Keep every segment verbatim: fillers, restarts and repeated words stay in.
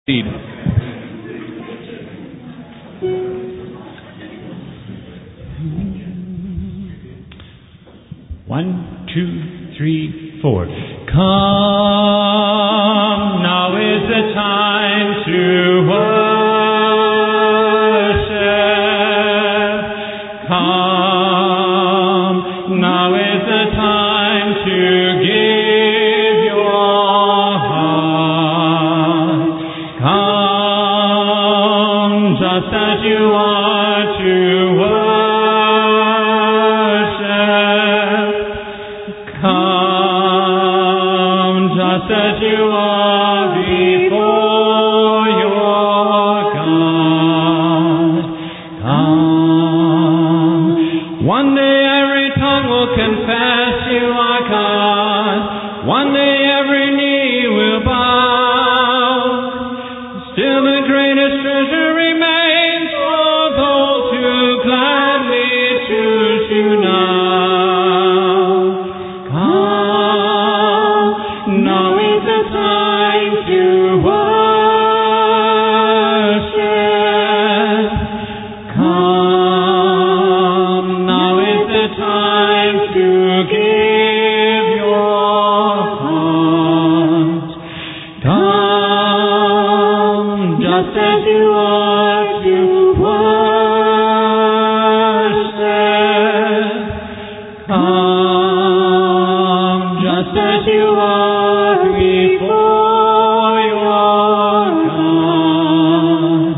Indeed. One, two, three, four. Come, now is the time to worship. Come, now is the time to give your heart. Come, just as you are to worship. Come, just as you are before your God. Come. One day every tongue will confess you are God. One day every knee will bow. Still the greatest treasure remains for those who gladly choose you now. Come, now is the time to worship. Come, now is the time to give your heart. Come, just as you are to worship. Come, just as you are before your God.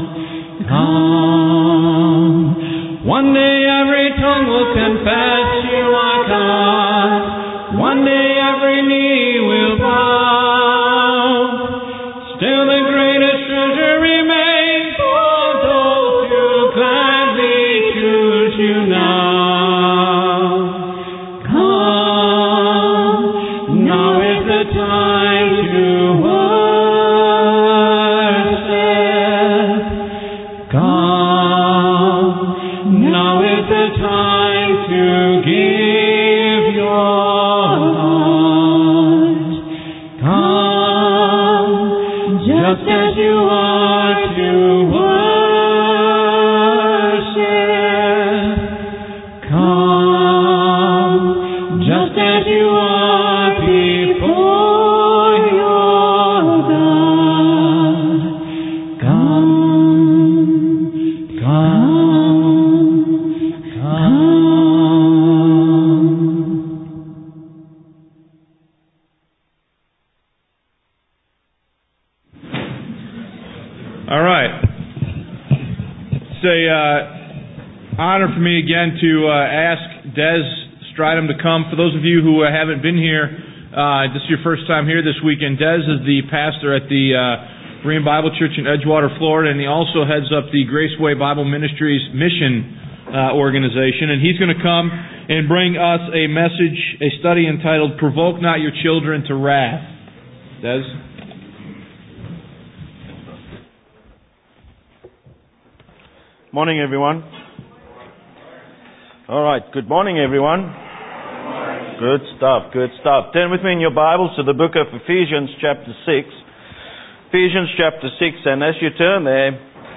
Come. One day every tongue will confess you are God. One day every knee will bow. Still the greatest treasure remains for those who gladly choose you now. Come, now is the time to worship. Come, now is the time to give your heart. Come, just as you are to worship. Come, just as you are before your God. Come, come, come. All right. It's a uh, honor for me again to uh, ask Des Stridham to come. For those of you who uh, haven't been here, uh, this is your first time here this weekend. Des is the pastor at the uh, Berean Bible Church in Edgewater, Florida, and he also heads up the Graceway Bible Ministries mission uh, organization. And he's going to come and bring us a message, a study entitled "Provoke Not Your Children to Wrath." Des? Morning, everyone. All right. Good morning, everyone. Good stuff. Good stuff. Turn with me in your Bibles to the book of Ephesians, chapter six. Ephesians, chapter six. And as you turn there,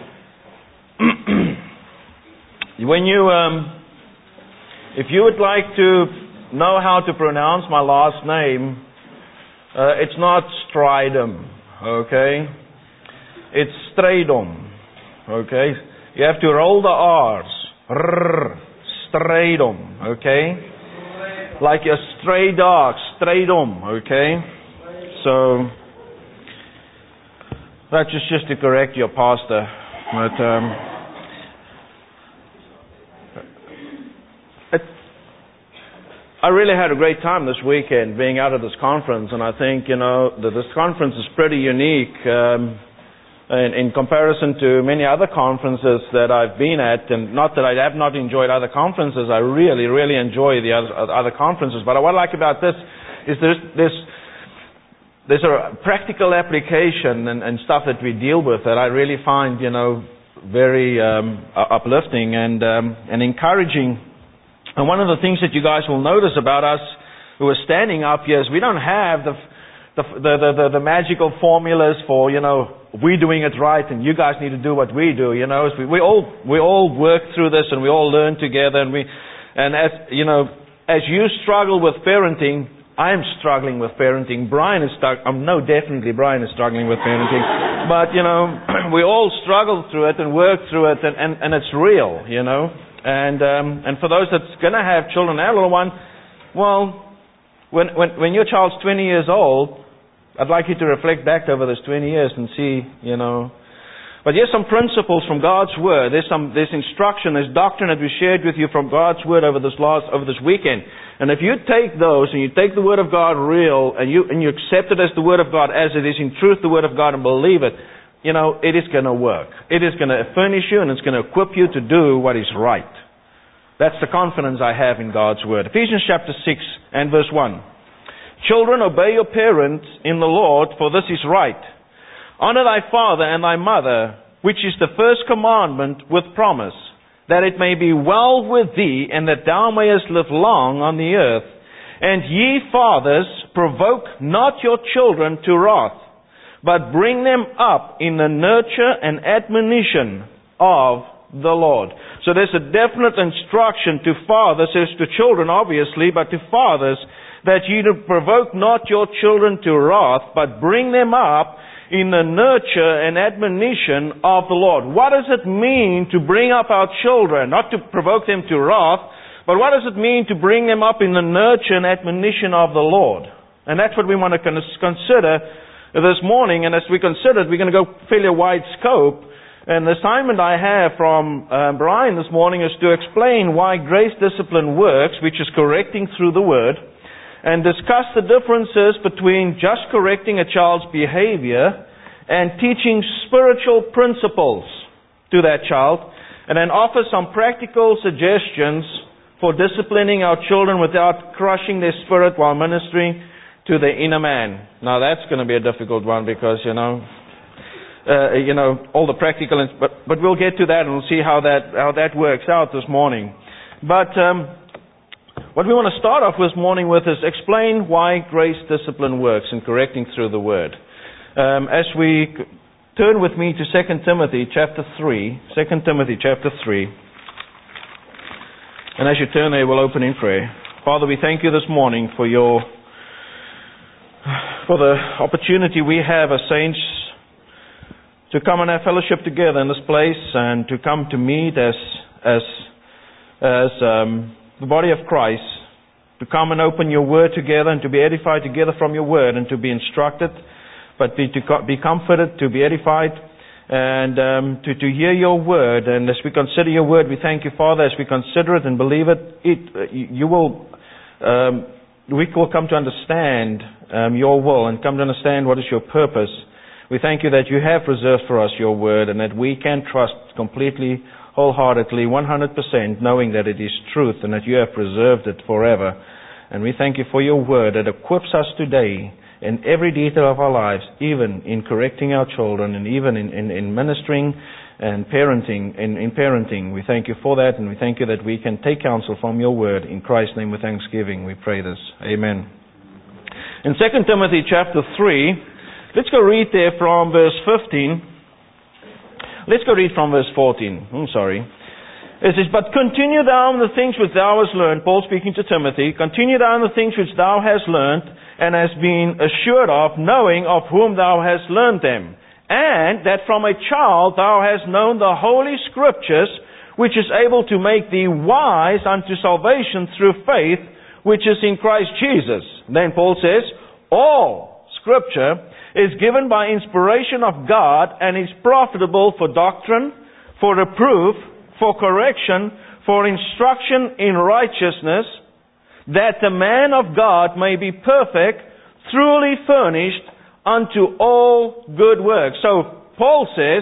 when you, um, if you would like to know how to pronounce my last name, uh, it's not Stridham, okay? It's Stridham, okay? You have to roll the R's. Rrr, Stridham, okay? Like a stray dog, Stridham, okay? So, that's just, just to correct your pastor. But, um, it, I really had a great time this weekend being out of this conference, and I think, you know, that this conference is pretty unique. Um, In, in comparison to many other conferences that I've been at, and not that I have not enjoyed other conferences, I really, really enjoy the other, other conferences. But what I like about this is there's, there's, there's a practical application and, and stuff that we deal with that I really find, you know, very um, uplifting and, um, and encouraging. And one of the things that you guys will notice about us who are standing up here is we don't have the the, the, the, the magical formulas for, you know, we're doing it right and you guys need to do what we do. You know, we, we all we all work through this and we all learn together. And we and as you know, as you struggle with parenting, I am struggling with parenting. Brian is stuck. Um, no, definitely Brian is struggling with parenting. But you know, we all struggle through it and work through it, and, and, and it's real. You know, and um, and for those that's gonna have children, our little one, well, when when when your child's twenty years old, I'd like you to reflect back over those twenty years and see, you know. But here's some principles from God's Word. There's some, there's instruction, there's doctrine that we shared with you from God's Word over this last, over this weekend. And if you take those and you take the Word of God real and you, and you accept it as the Word of God, as it is in truth the Word of God, and believe it, you know, it is going to work. It is going to furnish you and it's going to equip you to do what is right. That's the confidence I have in God's Word. Ephesians chapter six and verse one. Children, obey your parents in the Lord, for this is right. Honor thy father and thy mother, which is the first commandment with promise, that it may be well with thee, and that thou mayest live long on the earth. And ye fathers, provoke not your children to wrath, but bring them up in the nurture and admonition of the Lord. So there's a definite instruction to fathers, says to children obviously, but to fathers, that ye do provoke not your children to wrath, but bring them up in the nurture and admonition of the Lord. What does it mean to bring up our children? Not to provoke them to wrath, but what does it mean to bring them up in the nurture and admonition of the Lord? And that's what we want to consider this morning. And as we consider it, we're going to go fairly wide scope. And the assignment I have from uh, Brian this morning is to explain why grace discipline works, which is correcting through the Word, and discuss the differences between just correcting a child's behavior and teaching spiritual principles to that child, and then offer some practical suggestions for disciplining our children without crushing their spirit while ministering to the inner man. Now that's going to be a difficult one because, you know, uh, you know, all the practical, but, but we'll get to that and we'll see how that, how that works out this morning. But, um, what we want to start off this morning with is explain why grace discipline works in correcting through the Word. Um, as we turn with me to Second Timothy chapter three, Second Timothy chapter three, and as you turn there, we'll open in prayer. Father, we thank you this morning for your, for the opportunity we have as saints to come and have fellowship together in this place and to come to meet as as as um, the body of Christ, to come and open your Word together and to be edified together from your Word and to be instructed, but be to co- be comforted, to be edified, and um, to, to hear your Word. And as we consider your Word, we thank you, Father, as we consider it and believe it, it uh, you will, um, we will come to understand um, your will and come to understand what is your purpose. We thank you that you have reserved for us your Word and that we can trust completely, wholeheartedly, one hundred percent, knowing that it is truth and that you have preserved it forever. And we thank you for your Word that equips us today in every detail of our lives, even in correcting our children and even in, in, in ministering and parenting. In, in parenting, we thank you for that, and we thank you that we can take counsel from your Word. In Christ's name with thanksgiving, we pray this. Amen. In Second Timothy chapter three, let's go read there from verse fifteen. Let's go read from verse fourteen. I'm sorry. It says, but continue thou in the things which thou hast learned, Paul speaking to Timothy, continue thou in the things which thou hast learned, and hast been assured of, knowing of whom thou hast learned them, and that from a child thou hast known the holy Scriptures, which is able to make thee wise unto salvation through faith, which is in Christ Jesus. Then Paul says, all Scripture is given by inspiration of God and is profitable for doctrine, for reproof, for correction, for instruction in righteousness, that the man of God may be perfect, truly furnished unto all good works. So Paul says,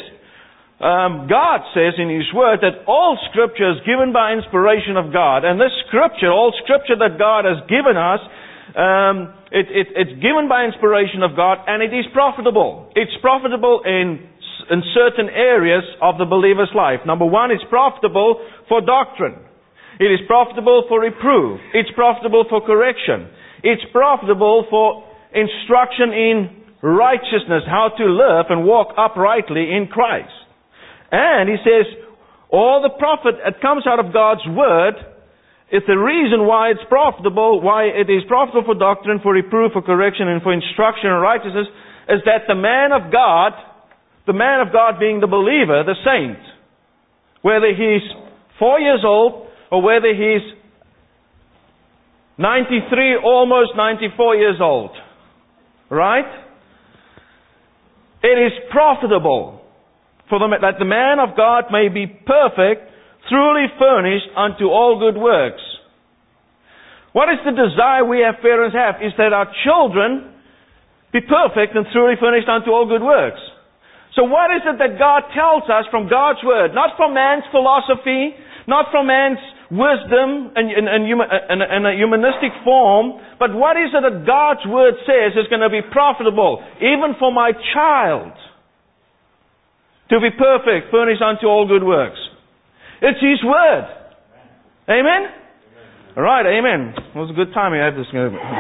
um, God says in His Word that all Scripture is given by inspiration of God. And this Scripture, all Scripture that God has given us, Um, it, it, it's given by inspiration of God, and it is profitable. It's profitable in, in certain areas of the believer's life. Number one, it's profitable for doctrine. It is profitable for reproof. It's profitable for correction. It's profitable for instruction in righteousness, how to live and walk uprightly in Christ. And he says, all the profit that comes out of God's Word is the reason why it's profitable, why it is profitable for doctrine, for reproof, for correction, and for instruction in righteousness, is that the man of God, the man of God being the believer, the saint, whether he's four years old or whether he's ninety-three, almost ninety-four years old, right? It is profitable for the, that the man of God may be perfect, truly furnished unto all good works. What is the desire we as parents have? Is that our children be perfect and truly furnished unto all good works. So what is it that God tells us from God's Word? Not from man's philosophy, not from man's wisdom and, and, and, human, and, and a humanistic form, but what is it that God's Word says is going to be profitable, even for my child, to be perfect, furnished unto all good works? It's His Word. Amen? All right, amen. It was a good time I had this.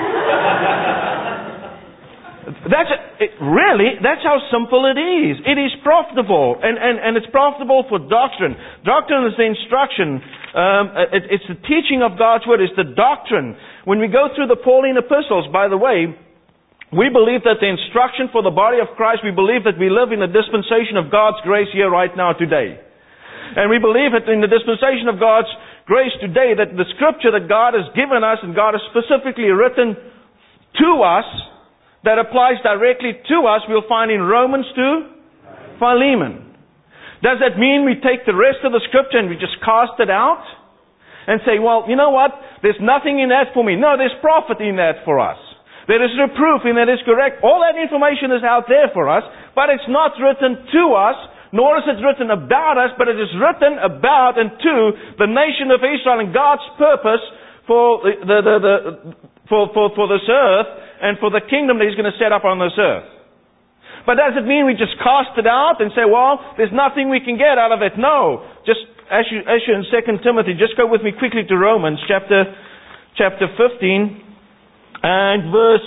That's it, really, that's how simple it is. It is profitable, and, and, and it's profitable for doctrine. Doctrine is the instruction. Um, it, it's the teaching of God's Word. It's the doctrine. When we go through the Pauline epistles, by the way, we believe that the instruction for the body of Christ, we believe that we live in a dispensation of God's grace here right now today. And we believe that in the dispensation of God's grace today, that the Scripture that God has given us and God has specifically written to us, that applies directly to us, we'll find in Romans to Philemon. Does that mean we take the rest of the Scripture and we just cast it out? And say, well, you know what? There's nothing in that for me. No, there's profit in that for us. There is reproof in that is correct. All that information is out there for us, but it's not written to us, nor is it written about us, but it is written about and to the nation of Israel and God's purpose for the, the, the, the for, for, for this earth and for the kingdom that He's going to set up on this earth. But does it mean we just cast it out and say, well, there's nothing we can get out of it? No. Just as you, as you're in Second Timothy, just go with me quickly to Romans chapter, chapter fifteen and verse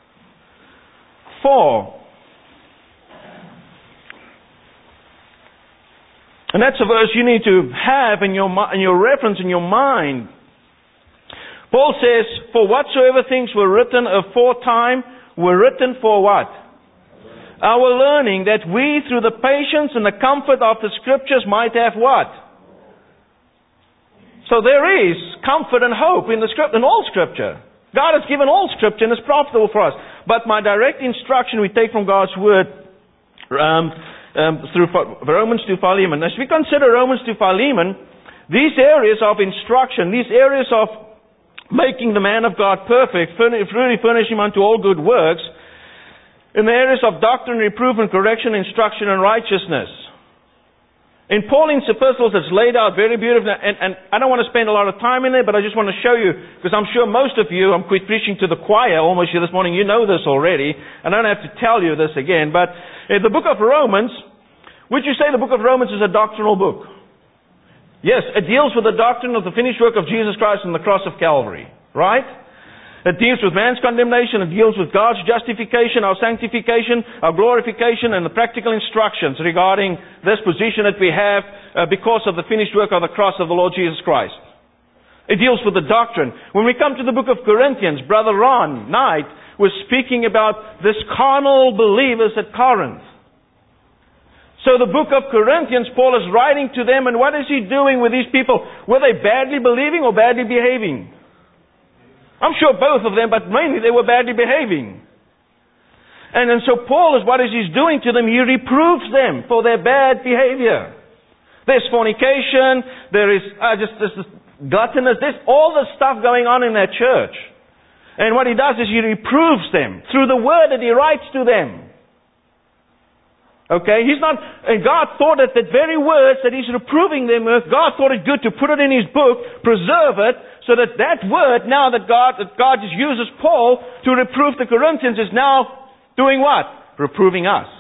four. And that's a verse you need to have in your, in your reference in your mind. Paul says, for whatsoever things were written aforetime were written for what? Our learning, that we through the patience and the comfort of the Scriptures might have what? So there is comfort and hope in the script, in all Scripture. God has given all Scripture and it's profitable for us. But my direct instruction we take from God's Word um, um, through Romans to Philemon. As we consider Romans to Philemon, these areas of instruction, these areas of making the man of God perfect, really furnish him unto all good works, in the areas of doctrine, reproof, and correction, instruction, and righteousness. In Pauline's epistles, it's laid out very beautifully, and, and I don't want to spend a lot of time in there, but I just want to show you, because I'm sure most of you, I'm quit preaching to the choir almost here this morning, you know this already, and I don't have to tell you this again, but in the book of Romans, would you say the book of Romans is a doctrinal book? Yes, it deals with the doctrine of the finished work of Jesus Christ on the cross of Calvary. Right? It deals with man's condemnation. It deals with God's justification, our sanctification, our glorification, and the practical instructions regarding this position that we have uh, because of the finished work of the cross of the Lord Jesus Christ. It deals with the doctrine. When we come to the book of Corinthians, Brother Ron Knight was speaking about this carnal believers at Corinth. So the book of Corinthians, Paul is writing to them, and what is he doing with these people? Were they badly believing or badly behaving? I'm sure both of them, but mainly they were badly behaving. And then so Paul is, what is he doing to them? He reproves them for their bad behavior. There's fornication, there is uh, just this gluttonous, there's all this stuff going on in that church. And what he does is he reproves them through the word that he writes to them. Okay, he's not, and God thought that the very words that he's reproving them with, God thought it good to put it in his book, preserve it, so that that word now that God, that God just uses Paul to reprove the Corinthians is now doing what? Reproving us.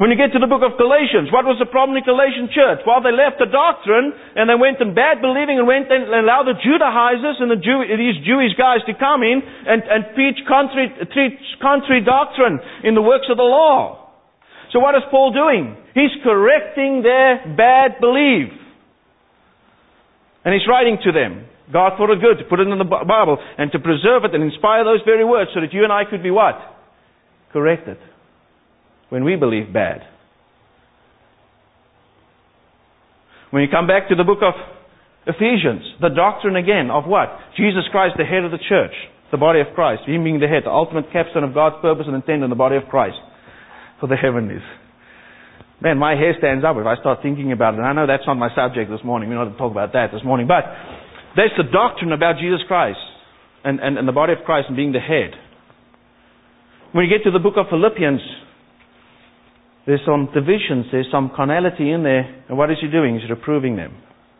When you get to the book of Galatians, what was the problem in the Galatian church? Well, they left the doctrine and they went in bad believing and went and allowed the Judaizers and the Jew, these Jewish guys to come in and, and preach contrary, teach contrary doctrine in the works of the law. So what is Paul doing? He's correcting their bad belief. And he's writing to them. God thought it good to put it in the Bible and to preserve it and inspire those very words so that you and I could be what? Corrected. When we believe bad. When you come back to the book of Ephesians, the doctrine again of what? Jesus Christ, the head of the church, the body of Christ, Him being the head, the ultimate capstone of God's purpose and intent in the body of Christ for the heavenlies. Man, my hair stands up if I start thinking about it. And I know that's not my subject this morning. We're not going to talk about that this morning. But there's the doctrine about Jesus Christ and, and, and the body of Christ and being the head. When you get to the book of Philippians, there's some divisions, there's some carnality in there. And what is he doing? He's reproving them.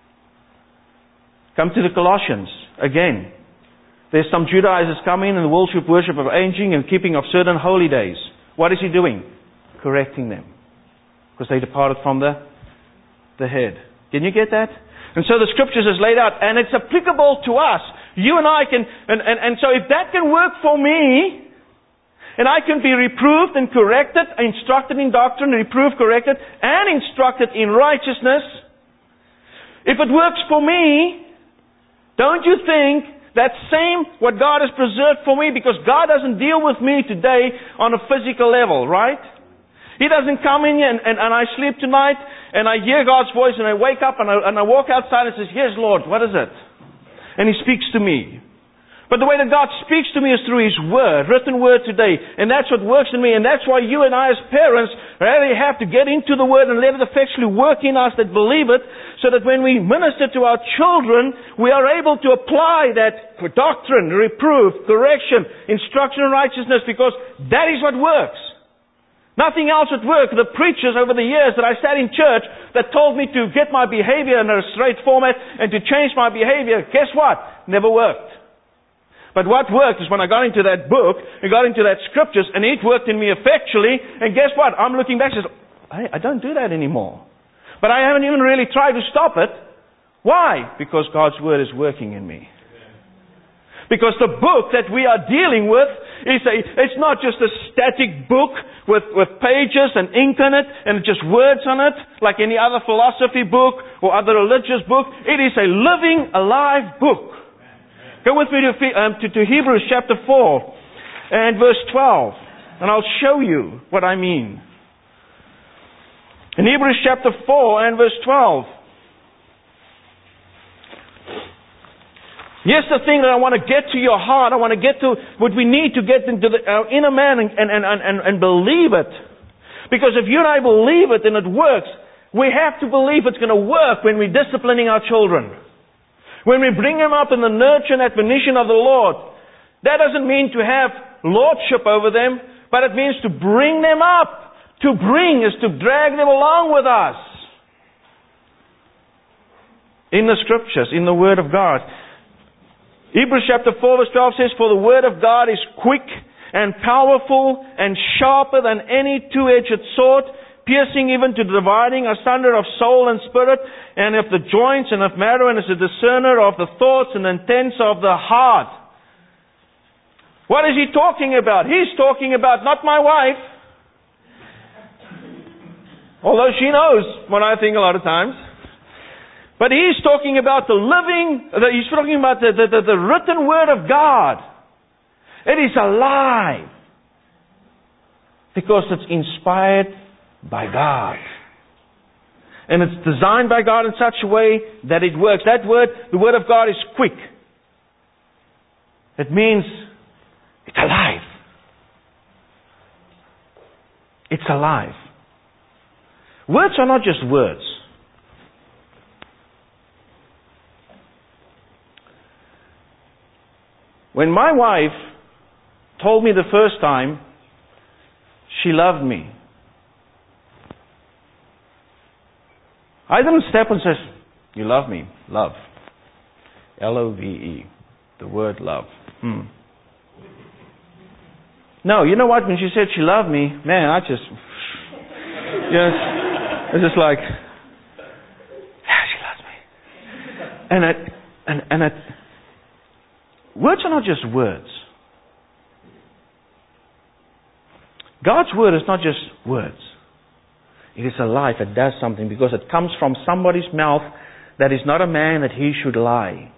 Come to the Colossians. Again, there's some Judaizers coming in and the worship, worship of aging and keeping of certain holy days. What is he doing? Correcting them. Because they departed from the, the head. Can you get that? And so the Scriptures is laid out. And it's applicable to us. You and I can... And, and, and so if that can work for me... And I can be reproved and corrected, instructed in doctrine, reproved, corrected, and instructed in righteousness. If it works for me, don't you think that same what God has preserved for me, because God doesn't deal with me today on a physical level, right? He doesn't come in and, and, and I sleep tonight and I hear God's voice and I wake up and I, and I walk outside and says, yes, Lord, what is it? And He speaks to me. But the way that God speaks to me is through His Word, written Word today. And that's what works in me. And that's why you and I as parents really have to get into the Word and let it effectually work in us that believe it, so that when we minister to our children, we are able to apply that doctrine, reproof, correction, instruction in righteousness, because that is what works. Nothing else would work. The preachers over the years that I sat in church that told me to get my behavior in a straight format and to change my behavior, guess what? Never worked. But what worked is when I got into that book, I got into that Scriptures, and it worked in me effectually, and guess what? I'm looking back and says, hey, I don't do that anymore. But I haven't even really tried to stop it. Why? Because God's Word is working in me. Because the book that we are dealing with is a, it's not just a static book with, with pages and ink on it and just words on it, like any other philosophy book or other religious book. It is a living, alive book. Go with me to, um, to, to Hebrews chapter four and verse twelve. And I'll show you what I mean. In Hebrews chapter four and verse twelve. Here's the thing that I want to get to your heart. I want to get to what we need to get into the, our inner man and, and, and, and, and believe it. Because if you and I believe it and it works, we have to believe it's going to work when we're disciplining our children. When we bring them up in the nurture and admonition of the Lord. That doesn't mean to have lordship over them, but it means to bring them up. To bring is to drag them along with us. In the Scriptures, in the Word of God. Hebrews chapter four verse twelve says, for the Word of God is quick and powerful and sharper than any two-edged sword, piercing even to the dividing asunder of soul and spirit, and of the joints and of marrow, and is a discerner of the thoughts and intents of the heart. What is he talking about? He's talking about not my wife. Although she knows what I think a lot of times. But he's talking about the living, he's talking about the, the, the, the written Word of God. It is alive. Because it's inspired by God. And it's designed by God in such a way that it works. That word, the Word of God is quick. It means it's alive. It's alive. Words are not just words. When my wife told me the first time she loved me, I didn't step and say, you love me. Love. L O V E. The word love. Hmm. No, you know what? When she said she loved me, man, I just... Yes. It's just like, yeah, she loves me. And it, and, and it, words are not just words. God's word is not just words. It is alive. It does something because it comes from somebody's mouth that is not a man that he should lie.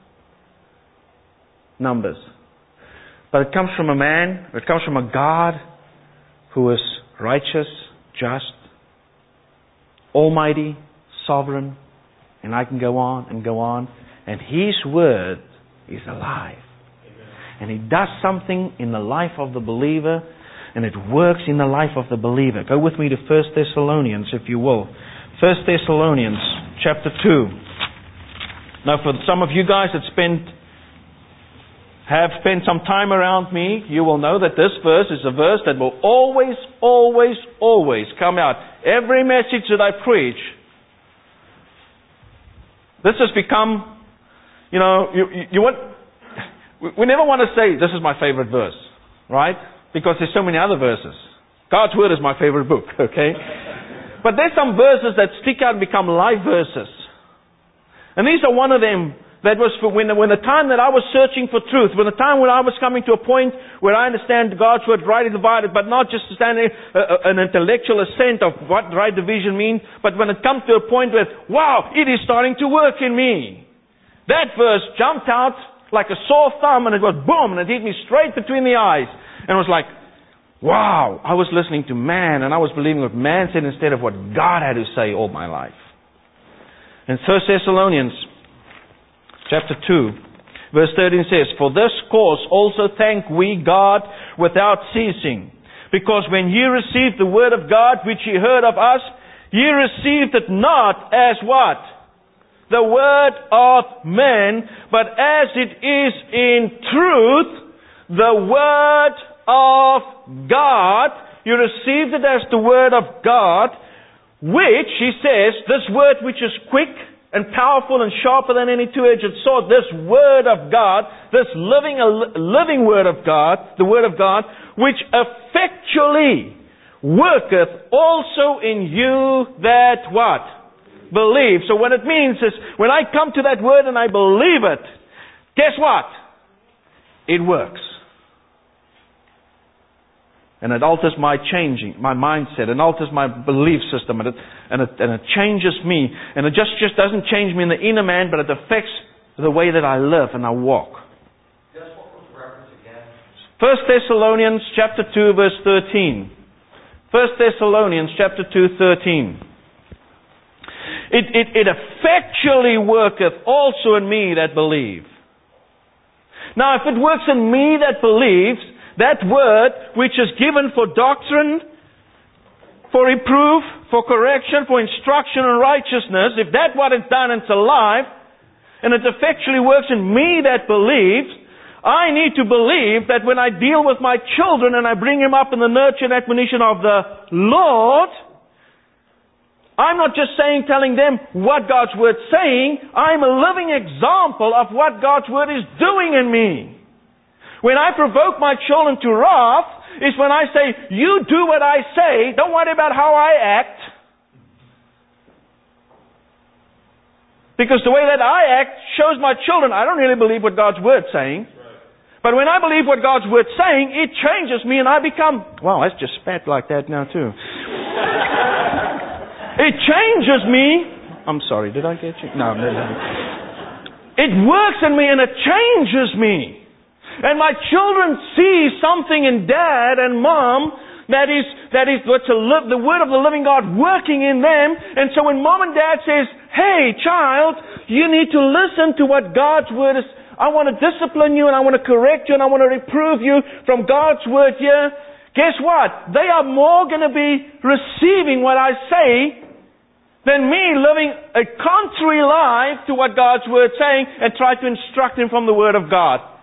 Numbers. But it comes from a man, it comes from a God who is righteous, just, almighty, sovereign, and I can go on and go on. And His word is alive. And it does something in the life of the believer, and it works in the life of the believer. Go with me to First Thessalonians, if you will. First Thessalonians, chapter two. Now, for some of you guys that spent, have spent some time around me, you will know that this verse is a verse that will always, always, always come out. Every message that I preach, this has become, you know, you, you, you want, we never want to say, this is my favorite verse, right? Because there's so many other verses. God's Word is my favorite book, okay? But there's some verses that stick out and become life verses. And these are one of them that was for when, when the time that I was searching for truth, when the time when I was coming to a point where I understand God's Word rightly divided, but not just to stand uh, an intellectual assent of what right division means, but when it comes to a point where, wow, it is starting to work in me. That verse jumped out like a sore thumb, and it was boom, and it hit me straight between the eyes. And it was like, wow, I was listening to man, and I was believing what man said instead of what God had to say all my life. In First Thessalonians chapter two, verse thirteen says, For this cause also thank we God without ceasing, because when ye received the word of God which ye heard of us, ye received it not as what? The word of men, but as it is in truth, the word of God. You received it as the word of God, which, he says, this word which is quick and powerful and sharper than any two-edged sword, this word of God, this living, living word of God, the word of God, which effectually worketh also in you that what? Believe. So what it means is, when I come to that word and I believe it, guess what? It works. And it alters my changing, my mindset, and alters my belief system, and it, and it, and it changes me. And it just, just doesn't change me in the inner man, but it affects the way that I live and I walk. Just what was the reference again? First Thessalonians chapter two, verse thirteen. First Thessalonians chapter two, thirteen. It, it, it effectually worketh also in me that believe. Now, if it works in me that believes, that word which is given for doctrine, for reproof, for correction, for instruction in righteousness, if that what it's done, it's alive, and it effectually works in me that believes, I need to believe that when I deal with my children and I bring them up in the nurture and admonition of the Lord, I'm not just saying, telling them what God's Word's saying. I'm a living example of what God's Word is doing in me. When I provoke my children to wrath, is when I say, you do what I say, don't worry about how I act. Because the way that I act shows my children, I don't really believe what God's Word's saying. But when I believe what God's Word's saying, it changes me and I become, wow, that's just spat like that now too. It changes me. I'm sorry, did I get you? No, no, no. It works in me and it changes me. And my children see something in Dad and Mom that is that is what's a li- the Word of the living God working in them. And so when Mom and Dad says, hey, child, you need to listen to what God's Word is. I want to discipline you and I want to correct you and I want to reprove you from God's Word here. Guess what? They are more going to be receiving what I say than me living a contrary life to what God's Word's saying and try to instruct them from the Word of God.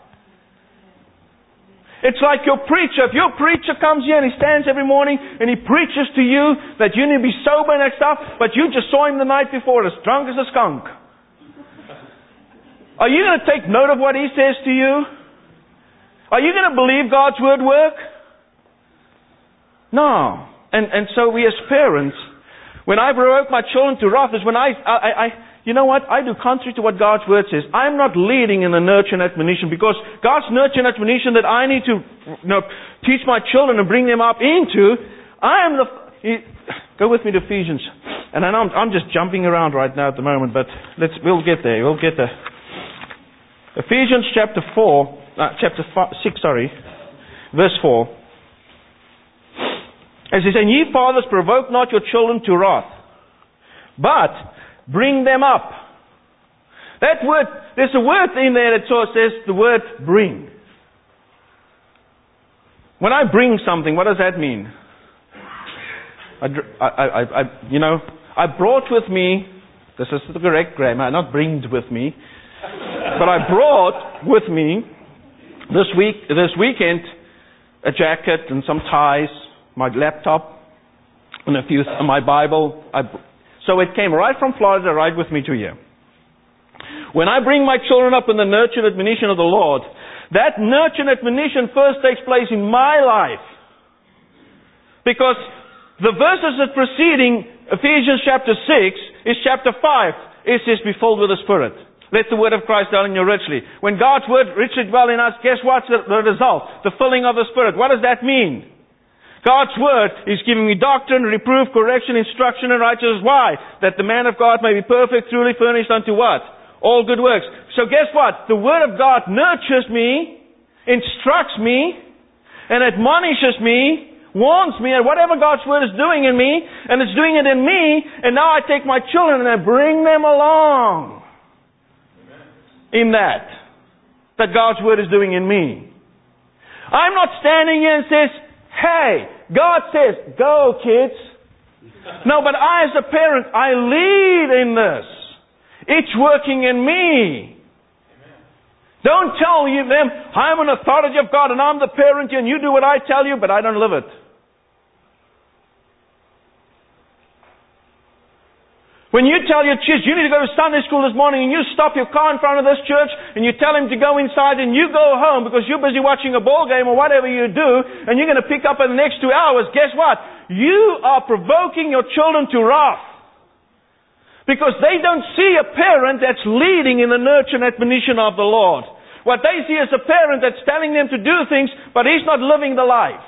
It's like your preacher. If your preacher comes here and he stands every morning and he preaches to you that you need to be sober and that stuff, but you just saw him the night before as drunk as a skunk. Are you going to take note of what he says to you? Are you going to believe God's Word work? No. And and so we as parents, when I provoke my children to wrath, is when I, I, I, you know what? I do contrary to what God's Word says. I'm not leading in the nurture and admonition, because God's nurture and admonition that I need to, you know, teach my children and bring them up into, I am the, go with me to Ephesians. And I know I'm, I'm just jumping around right now at the moment, but let's, we'll get there. We'll get there. Ephesians chapter four, uh, chapter five, six, sorry, verse four. As he says, "And ye fathers, provoke not your children to wrath, but bring them up." That word, there's a word in there that sort of says the word bring. When I bring something, what does that mean? I, I, I, I you know, I brought with me, this is the correct grammar, not bringed with me, but I brought with me this week, this weekend, a jacket and some ties, my laptop, and a few, uh, my Bible. I, so it came right from Florida, right with me to here. When I bring my children up in the nurture and admonition of the Lord, that nurture and admonition first takes place in my life. Because the verses that preceding Ephesians chapter six is chapter five. It says, "Be filled with the Spirit. Let the word of Christ dwell in you richly." When God's word richly dwells in us, guess what's the, the result? The filling of the Spirit. What does that mean? God's word is giving me doctrine, reproof, correction, instruction, and righteousness. Why? That the man of God may be perfect, truly furnished unto what? All good works. So guess what? The word of God nurtures me, instructs me, and admonishes me, warns me, and whatever God's word is doing in me, and it's doing it in me, and now I take my children and I bring them along in that, that God's word is doing in me. I'm not standing here and says, "Hey, God says, go kids." No, but I as a parent, I lead in this. It's working in me. Don't tell you them, "I'm an authority of God and I'm the parent and you do what I tell you," but I don't live it. When you tell your kids, "You need to go to Sunday school this morning," and you stop your car in front of this church and you tell him to go inside and you go home because you're busy watching a ball game or whatever you do, and you're going to pick up in the next two hours, guess what? You are provoking your children to wrath. Because they don't see a parent that's leading in the nurture and admonition of the Lord. What they see is a parent that's telling them to do things, but he's not living the life.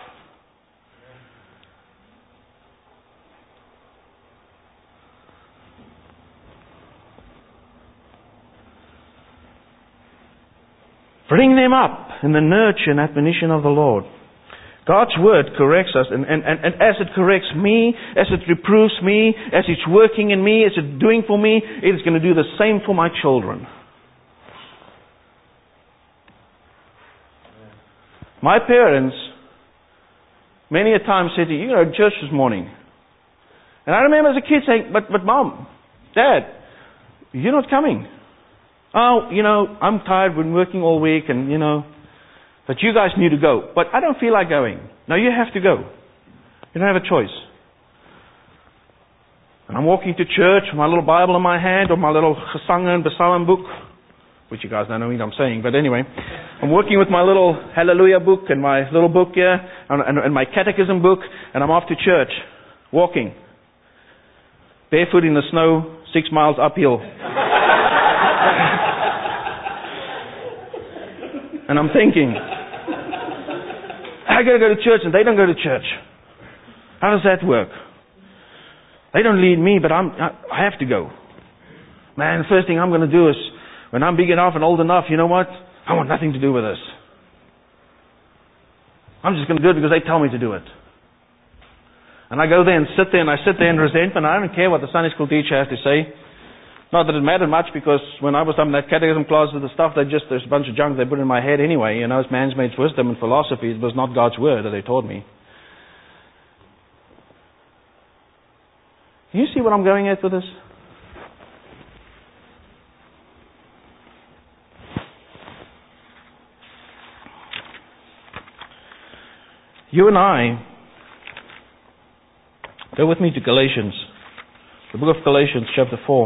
Bring them up in the nurture and admonition of the Lord. God's word corrects us, and, and, and, and as it corrects me, as it reproves me, as it's working in me, as it's doing for me, it is going to do the same for my children. My parents, many a time said to you, "You know, church this morning." And I remember as a kid saying, but, but Mom, Dad, you're not coming. "Oh, you know, I'm tired, been working all week, and, you know, but you guys need to go." "But I don't feel like going." "No, you have to go. You don't have a choice." And I'm walking to church with my little Bible in my hand, or my little Gesanga and Psalm book, which you guys don't know what I'm saying, but anyway. I'm working with my little Hallelujah book and my little book here, and, and, and my catechism book, and I'm off to church, walking. Barefoot in the snow, six miles uphill. And I'm thinking, I got to go to church and they don't go to church. How does that work? They don't lead me, but I'm, I have to go. Man, the first thing I'm going to do is, when I'm big enough and old enough, you know what? I want nothing to do with this. I'm just going to do it because they tell me to do it. And I go there and sit there and I sit there in resentment. I don't care what the Sunday school teacher has to say. Not that it mattered much, because when I was up in that catechism class, the stuff they just, there's a bunch of junk they put in my head anyway. You know, it's man's made wisdom and philosophy. It was not God's word that they taught me. Can you see what I'm going at with this? You and I, go with me to Galatians, the book of Galatians, chapter four.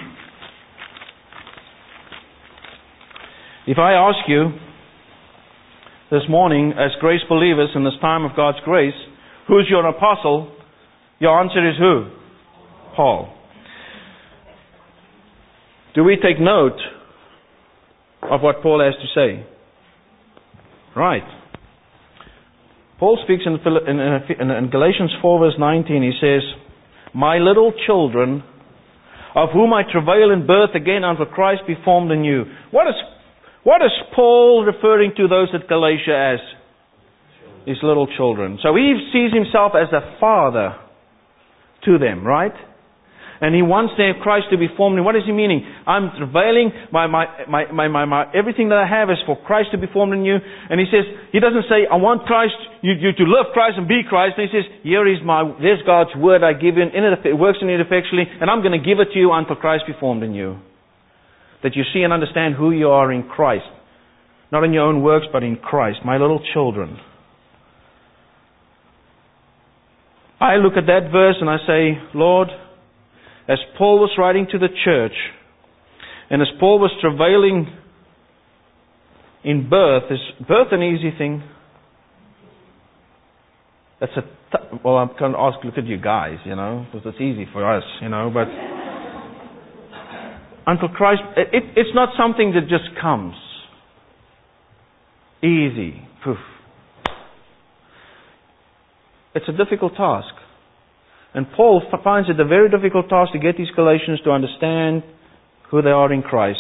If I ask you this morning, as grace believers in this time of God's grace, who's your apostle? Your answer is who? Paul. Do we take note of what Paul has to say? Right. Paul speaks in, in, in Galatians four verse nineteen. He says, "My little children, of whom I travail in birth again until Christ be formed in you." What is, what is Paul referring to those at Galatia as? His little children. So he sees himself as a father to them, right? And he wants their Christ to be formed. And what is he meaning? I'm travailing, my, my, my, my, my, my, everything that I have is for Christ to be formed in you. And he says, he doesn't say, I want Christ, you, you to love Christ and be Christ. And he says, here is my, there's God's word I give in, in it, it works in it effectually, and I'm going to give it to you until Christ be formed in you. That you see and understand who you are in Christ. Not in your own works, but in Christ. My little children. I look at that verse and I say, Lord, as Paul was writing to the church, and as Paul was travailing in birth, is birth an easy thing? That's a t- well, I'm going to ask, look at you guys, you know, because it's easy for us, you know, but until Christ, it, it's not something that just comes easy. Poof. It's a difficult task. And Paul finds it a very difficult task to get these Galatians to understand who they are in Christ.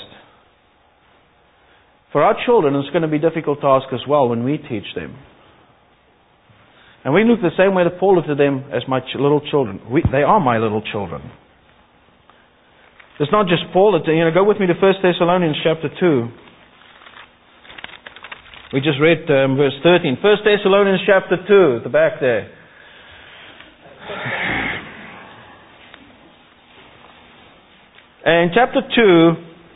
For our children, it's going to be a difficult task as well when we teach them. And we look the same way that Paul looked at them as my ch- little children. We, they are my little children. It's not just Paul. That, you know, go with me to First Thessalonians chapter two. We just read um, verse thirteen. First Thessalonians chapter two, at the back there. And chapter two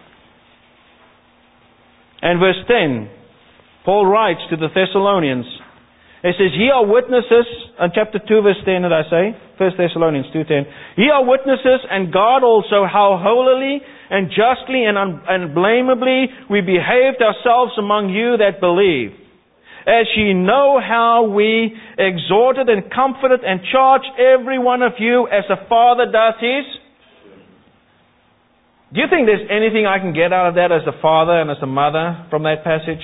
and verse ten, Paul writes to the Thessalonians. He says, "Ye are witnesses," in chapter two verse ten did I say? First Thessalonians two ten. "Ye are witnesses, and God also, how holily and justly and unblameably we behaved ourselves among you that believe. As ye know how we exhorted and comforted and charged every one of you as a father does his." Do you think there's anything I can get out of that as a father and as a mother from that passage?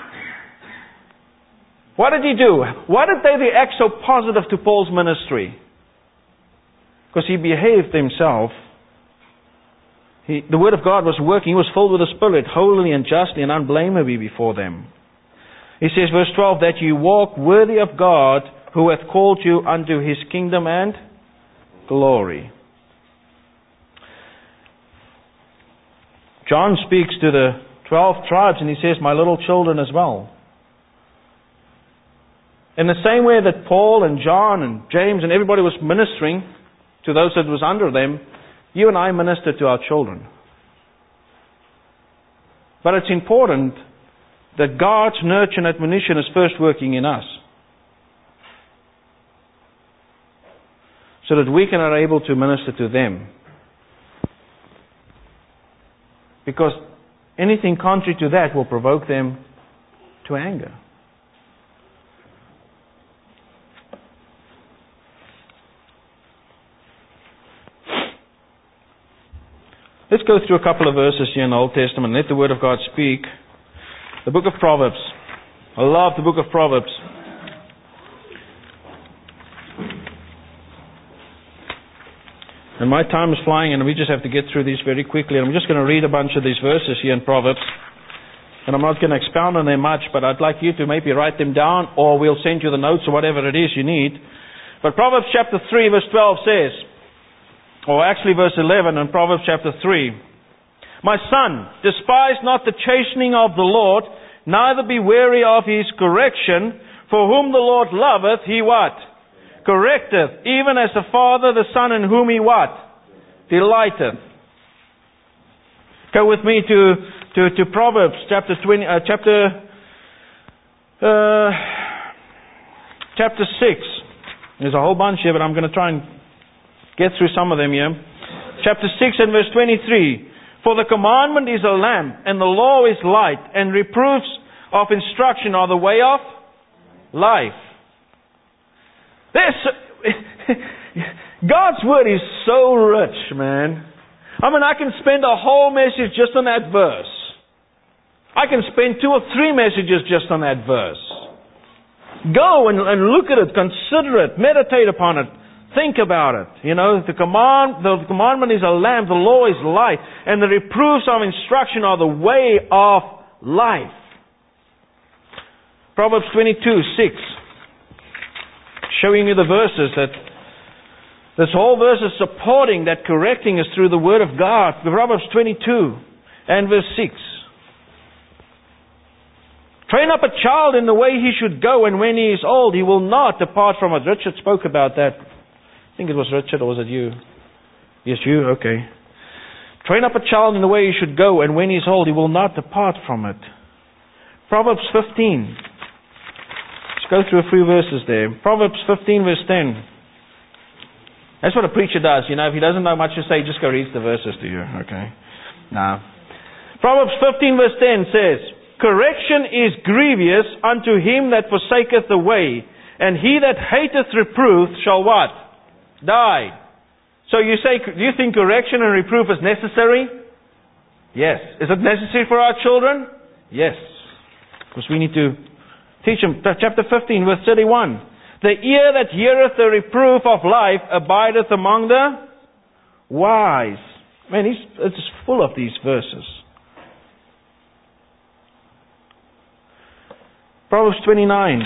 What did he do? Why did they react so positive to Paul's ministry? Because he behaved himself. He, the Word of God was working. He was filled with the Spirit, holily and justly and unblameably before them. He says, verse twelve, "That you walk worthy of God, who hath called you unto His kingdom and glory." John speaks to the twelve tribes and he says, "My little children" as well. In the same way that Paul and John and James and everybody was ministering to those that was under them, you and I minister to our children. But it's important that God's nurture and admonition is first working in us, so that we can are able to minister to them. Because anything contrary to that will provoke them to anger. Let's go through a couple of verses here in the Old Testament. Let the Word of God speak. The book of Proverbs. I love the book of Proverbs. And my time is flying and we just have to get through these very quickly. And I'm just going to read a bunch of these verses here in Proverbs. And I'm not going to expound on them much, but I'd like you to maybe write them down, or we'll send you the notes or whatever it is you need. But Proverbs chapter three verse twelve says, or actually verse eleven in Proverbs chapter three, "My son, despise not the chastening of the Lord, neither be weary of His correction, for whom the Lord loveth, He" what? "Correcteth, even as the father the son in whom He" what? "Delighteth." Go with me to, to, to Proverbs chapter twenty, uh, chapter, uh, chapter six. There's a whole bunch here, but I'm going to try and get through some of them here. Chapter six and verse twenty-three. "For the commandment is a lamp, and the law is light, and reproofs of instruction are the way of life." There's, God's Word is so rich, man. I mean, I can spend a whole message just on that verse. I can spend two or three messages just on that verse. Go and, and look at it, consider it, meditate upon it, think about it. You know, the command, the commandment is a lamp, the law is light, and the reproofs of instruction are the way of life. Proverbs twenty-two, six. Showing you the verses that this whole verse is supporting that correcting is through the Word of God. Proverbs twenty-two and verse six. Train up a child in the way he should go, and when he is old, he will not depart from it. Richard spoke about that. I think it was Richard, or was it you? Yes, you? Okay. Train up a child in the way he should go, and when he is old, he will not depart from it. Proverbs fifteen. Let's go through a few verses there. Proverbs fifteen, verse ten. That's what a preacher does. You know, if he doesn't know much to say, just go read the verses to you. Okay? Now, Proverbs fifteen, verse ten says, correction is grievous unto him that forsaketh the way, and he that hateth reproof shall what? Die. So you say, do you think correction and reproof is necessary? Yes. Is it necessary for our children? Yes. Because we need to teach them. Chapter fifteen, verse thirty-one. The ear that heareth the reproof of life abideth among the wise. Man, he's, it's full of these verses. Proverbs twenty-nine.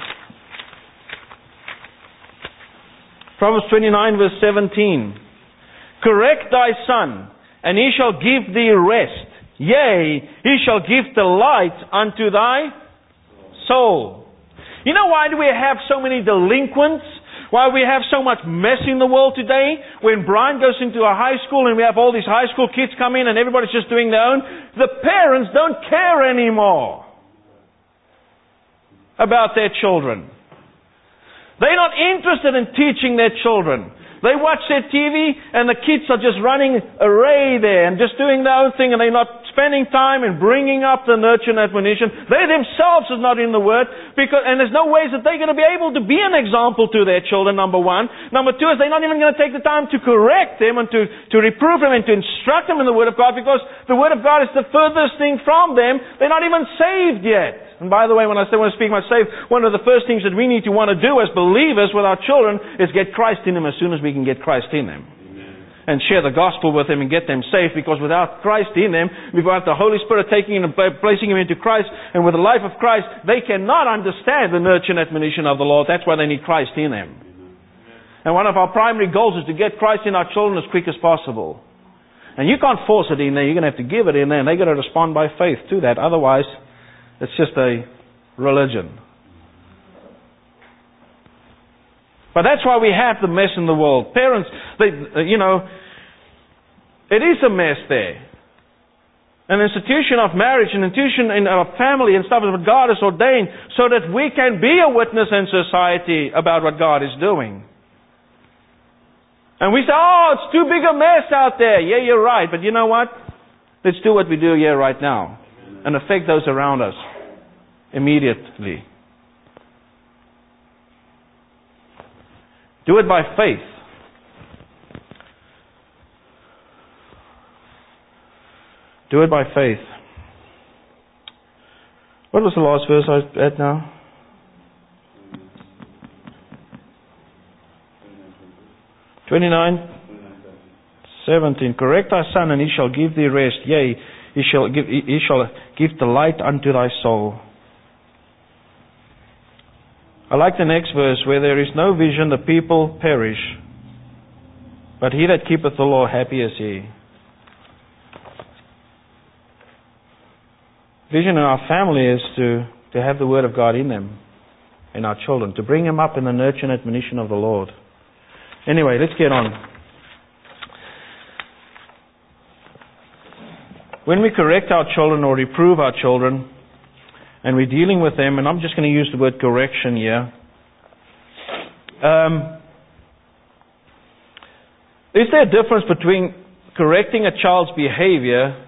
Proverbs twenty-nine, verse seventeen. Correct thy son, and he shall give thee rest. Yea, he shall give delight unto thy soul. You know why do we have so many delinquents? Why we have so much mess in the world today? When Brian goes into a high school and we have all these high school kids come in and everybody's just doing their own, the parents don't care anymore about their children. They're not interested in teaching their children. They watch their T V and the kids are just running array there and just doing their own thing, and they're not spending time and bringing up the nurture and admonition. They themselves are not in the Word, because, and there's no ways that they're going to be able to be an example to their children, number one. Number two is they're not even going to take the time to correct them and to, to reprove them and to instruct them in the Word of God, because the Word of God is the furthest thing from them. They're not even saved yet. And by the way, when I say when I speak about saved, one of the first things that we need to want to do as believers with our children is get Christ in them as soon as we can get Christ in them. Amen. And share the gospel with them and get them saved, because without Christ in them, without the Holy Spirit taking them and placing them into Christ, and with the life of Christ, they cannot understand the nurture and admonition of the Lord. That's why they need Christ in them. Amen. And one of our primary goals is to get Christ in our children as quick as possible. And you can't force it in there. You're going to have to give it in there, and they're going to respond by faith to that. Otherwise, it's just a religion. But that's why we have the mess in the world. Parents, they, you know, it is a mess there. An institution of marriage, an institution in our family and stuff that God has ordained so that we can be a witness in society about what God is doing. And we say, oh, it's too big a mess out there. Yeah, you're right. But you know what? Let's do what we do here right now and affect those around us immediately. Do it by faith. Do it by faith. What was the last verse I had now? twenty-nine, seventeen. Correct thy son, and he shall give thee rest. Yea, he shall give, he shall give delight unto thy soul. I like the next verse, where there is no vision, the people perish. But he that keepeth the law, happy is he. Vision in our family is to, to have the Word of God in them, in our children, to bring them up in the nurture and admonition of the Lord. Anyway, let's get on. When we correct our children or reprove our children, and we're dealing with them, and I'm just going to use the word correction here. Um, is there a difference between correcting a child's behavior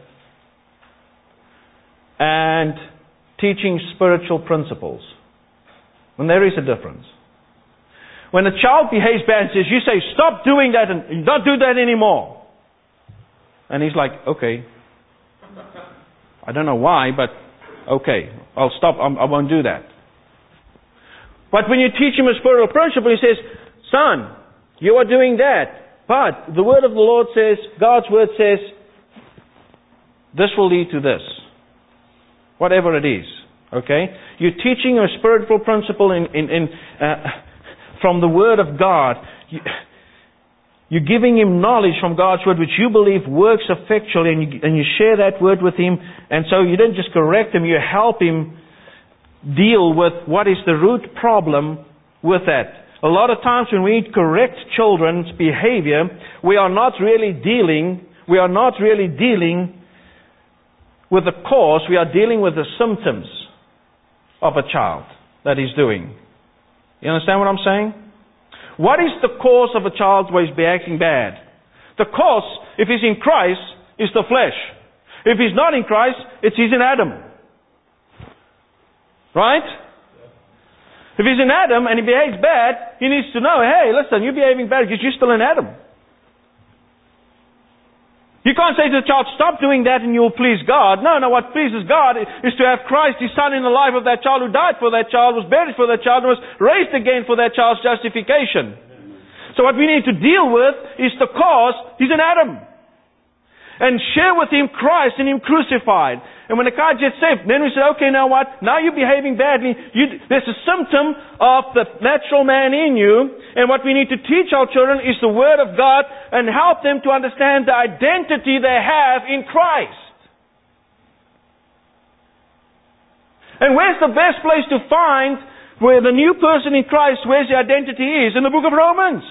and teaching spiritual principles? And there is a difference. When a child behaves bad and says, you say, stop doing that and don't do that anymore. And he's like, okay. I don't know why, but okay, I'll stop, I'm, I won't do that. But when you teach him a spiritual principle, he says, son, you are doing that. But the word of the Lord says, God's word says, this will lead to this. Whatever it is. Okay? You're teaching a spiritual principle in, in, in, uh, from the word of God. You, You're giving him knowledge from God's word which you believe works effectually, and you, and you share that word with him. And so you don't just correct him, you help him deal with what is the root problem with that. A lot of times when we correct children's behavior, we are not really dealing, we are not really dealing with the cause, we are dealing with the symptoms of a child that he's doing. You understand what I'm saying? What is the cause of a child who is acting bad? The cause, if he's in Christ, is the flesh. If he's not in Christ, it's he's in Adam. Right? If he's in Adam and he behaves bad, he needs to know, hey, listen, you're behaving bad because you're still in Adam. You can't say to the child, stop doing that and you'll please God. No, no, what pleases God is to have Christ, His Son, in the life of that child, who died for that child, was buried for that child, and was raised again for that child's justification. So what we need to deal with is the cause. He's in Adam. And share with him Christ and Him crucified. And when the guy gets saved, then we say, okay, now what? Now you're behaving badly. You, there's a symptom of the natural man in you. And what we need to teach our children is the Word of God and help them to understand the identity they have in Christ. And where's the best place to find where the new person in Christ, where's the identity is? In the book of Romans.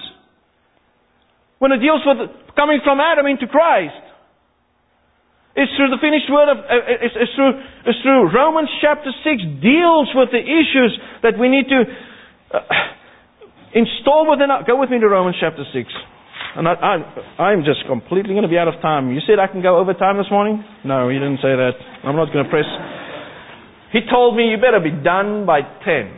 When it deals with coming from Adam into Christ. It's through the finished word of, uh, it's, it's, through, it's through Romans chapter six deals with the issues that we need to uh, install within our, go with me to Romans chapter six. And I, I'm, I'm just completely going to be out of time. You said I can go over time this morning? No, he didn't say that. I'm not going to press. He told me you better be done by ten.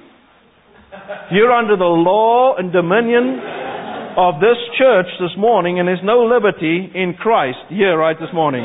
You're under the law and dominion of this church this morning, and there's no liberty in Christ here right this morning.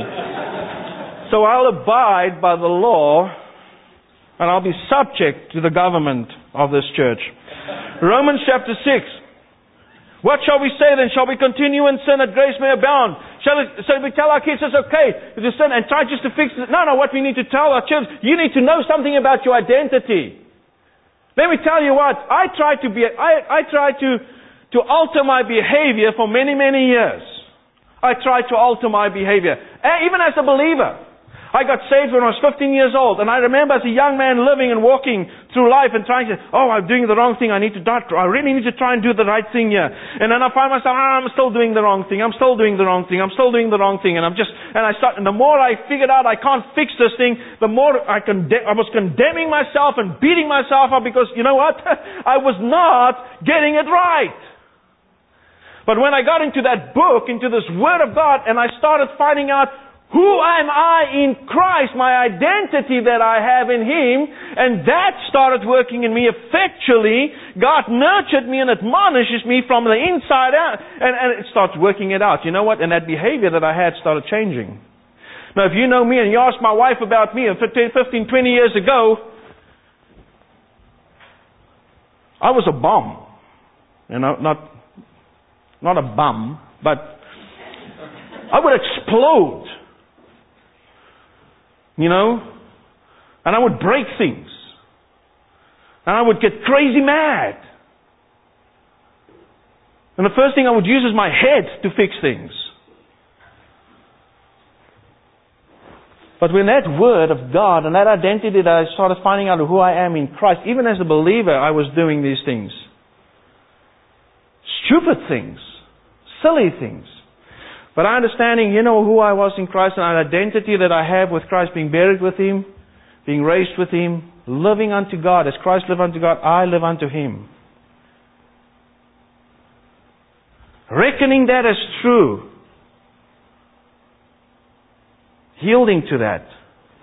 So I'll abide by the law, and I'll be subject to the government of this church. Romans chapter six. What shall we say then? Shall we continue in sin that grace may abound? Shall it, so we tell our kids it's okay to sin and try just to fix it? No, no, what we need to tell our children, you need to know something about your identity. Let me tell you what, I try to be, I, I try to to alter my behavior for many, many years. I tried to alter my behavior. Even as a believer. I got saved when I was fifteen years old. And I remember as a young man living and walking through life and trying to say, oh, I'm doing the wrong thing. I need to die. I really need to try and do the right thing here. And then I find myself, oh, I'm still doing the wrong thing. I'm still doing the wrong thing. I'm still doing the wrong thing. And I'm just, and I start, and the more I figured out I can't fix this thing, the more I conde- I was condemning myself and beating myself up because, you know what? I was not getting it right. But when I got into that book, into this Word of God, and I started finding out who am I in Christ, my identity that I have in Him, and that started working in me effectually. God nurtured me and admonishes me from the inside out, and, and it starts working it out. You know what? And that behavior that I had started changing. Now, if you know me and you ask my wife about me fifteen, twenty years ago, I was a bomb. You know, not... Not a bum, but I would explode. You know? And I would break things. And I would get crazy mad. And the first thing I would use is my head to fix things. But when that Word of God and that identity that I started finding out who I am in Christ, even as a believer, I was doing these things. Stupid things. Silly things. But understanding, you know, who I was in Christ and an identity that I have with Christ, being buried with Him, being raised with Him, living unto God. As Christ lived unto God, I live unto Him. Reckoning that as true. Yielding to that.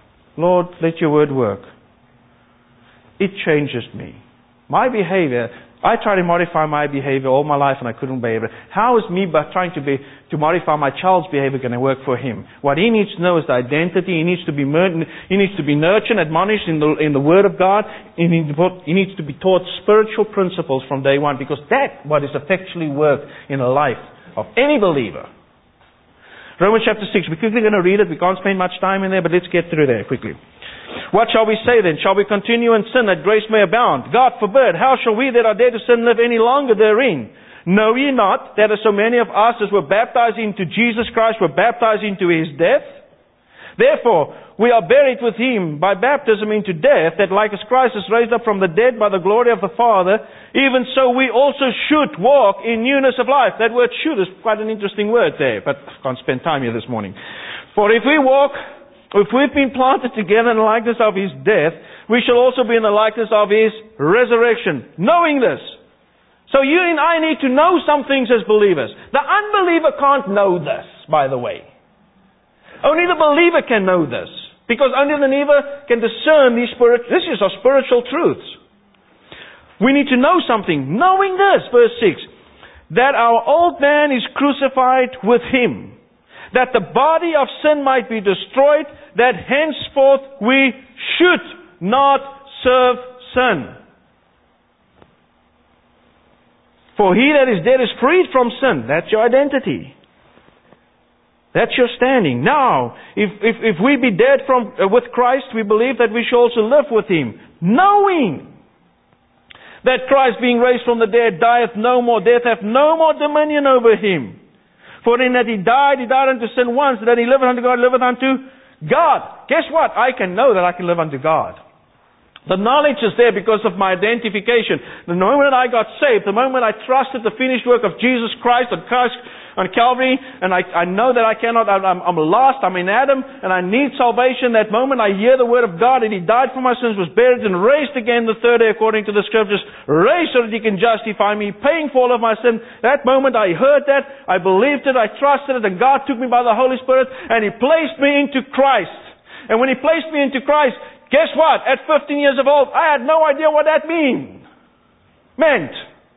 Lord, let Your Word work. It changes me. My behavior I tried to modify my behavior all my life and I couldn't be able. How is me by trying to be to modify my child's behavior going to work for him? What he needs to know is the identity. He needs to be mer- he needs to be nurtured, admonished in the in the Word of God. He needs, to, he needs to be taught spiritual principles from day one, because that's what is effectually worked in the life of any believer. Romans chapter six. We're quickly going to read it. We can't spend much time in there, but let's get through there quickly. What shall we say then? Shall we continue in sin that grace may abound? God forbid. How shall we that are dead to sin live any longer therein? Know ye not that as so many of us as were baptized into Jesus Christ were baptized into His death? Therefore, we are buried with Him by baptism into death, that like as Christ is raised up from the dead by the glory of the Father, even so we also should walk in newness of life. That word should is quite an interesting word there, but I can't spend time here this morning. For if we walk... If we've been planted together in the likeness of His death, we shall also be in the likeness of His resurrection. Knowing this. So you and I need to know some things as believers. The unbeliever can't know this, by the way. Only the believer can know this. Because only the believer can discern these spirit. This is our spiritual truths. We need to know something. Knowing this, verse six. That our old man is crucified with Him, that the body of sin might be destroyed, that henceforth we should not serve sin. For he that is dead is freed from sin. That's your identity. That's your standing. Now, if if, if we be dead from uh, with Christ, we believe that we shall also live with Him, knowing that Christ, being raised from the dead, dieth no more. Death hath no more dominion over Him. For in that He died, He died unto sin once, and that He liveth unto God, liveth unto God. Guess what? I can know that I can live unto God. The knowledge is there because of my identification. The moment I got saved, the moment I trusted the finished work of Jesus Christ on Christ on Calvary, and I, I know that I cannot, I'm, I'm lost, I'm in Adam, and I need salvation. That moment I hear the Word of God, and He died for my sins, was buried, and raised again the third day according to the Scriptures, raised so that He can justify me, paying for all of my sin. That moment I heard that, I believed it, I trusted it, and God took me by the Holy Spirit, and He placed me into Christ. And when He placed me into Christ, guess what? At fifteen years of old, I had no idea what that mean. meant.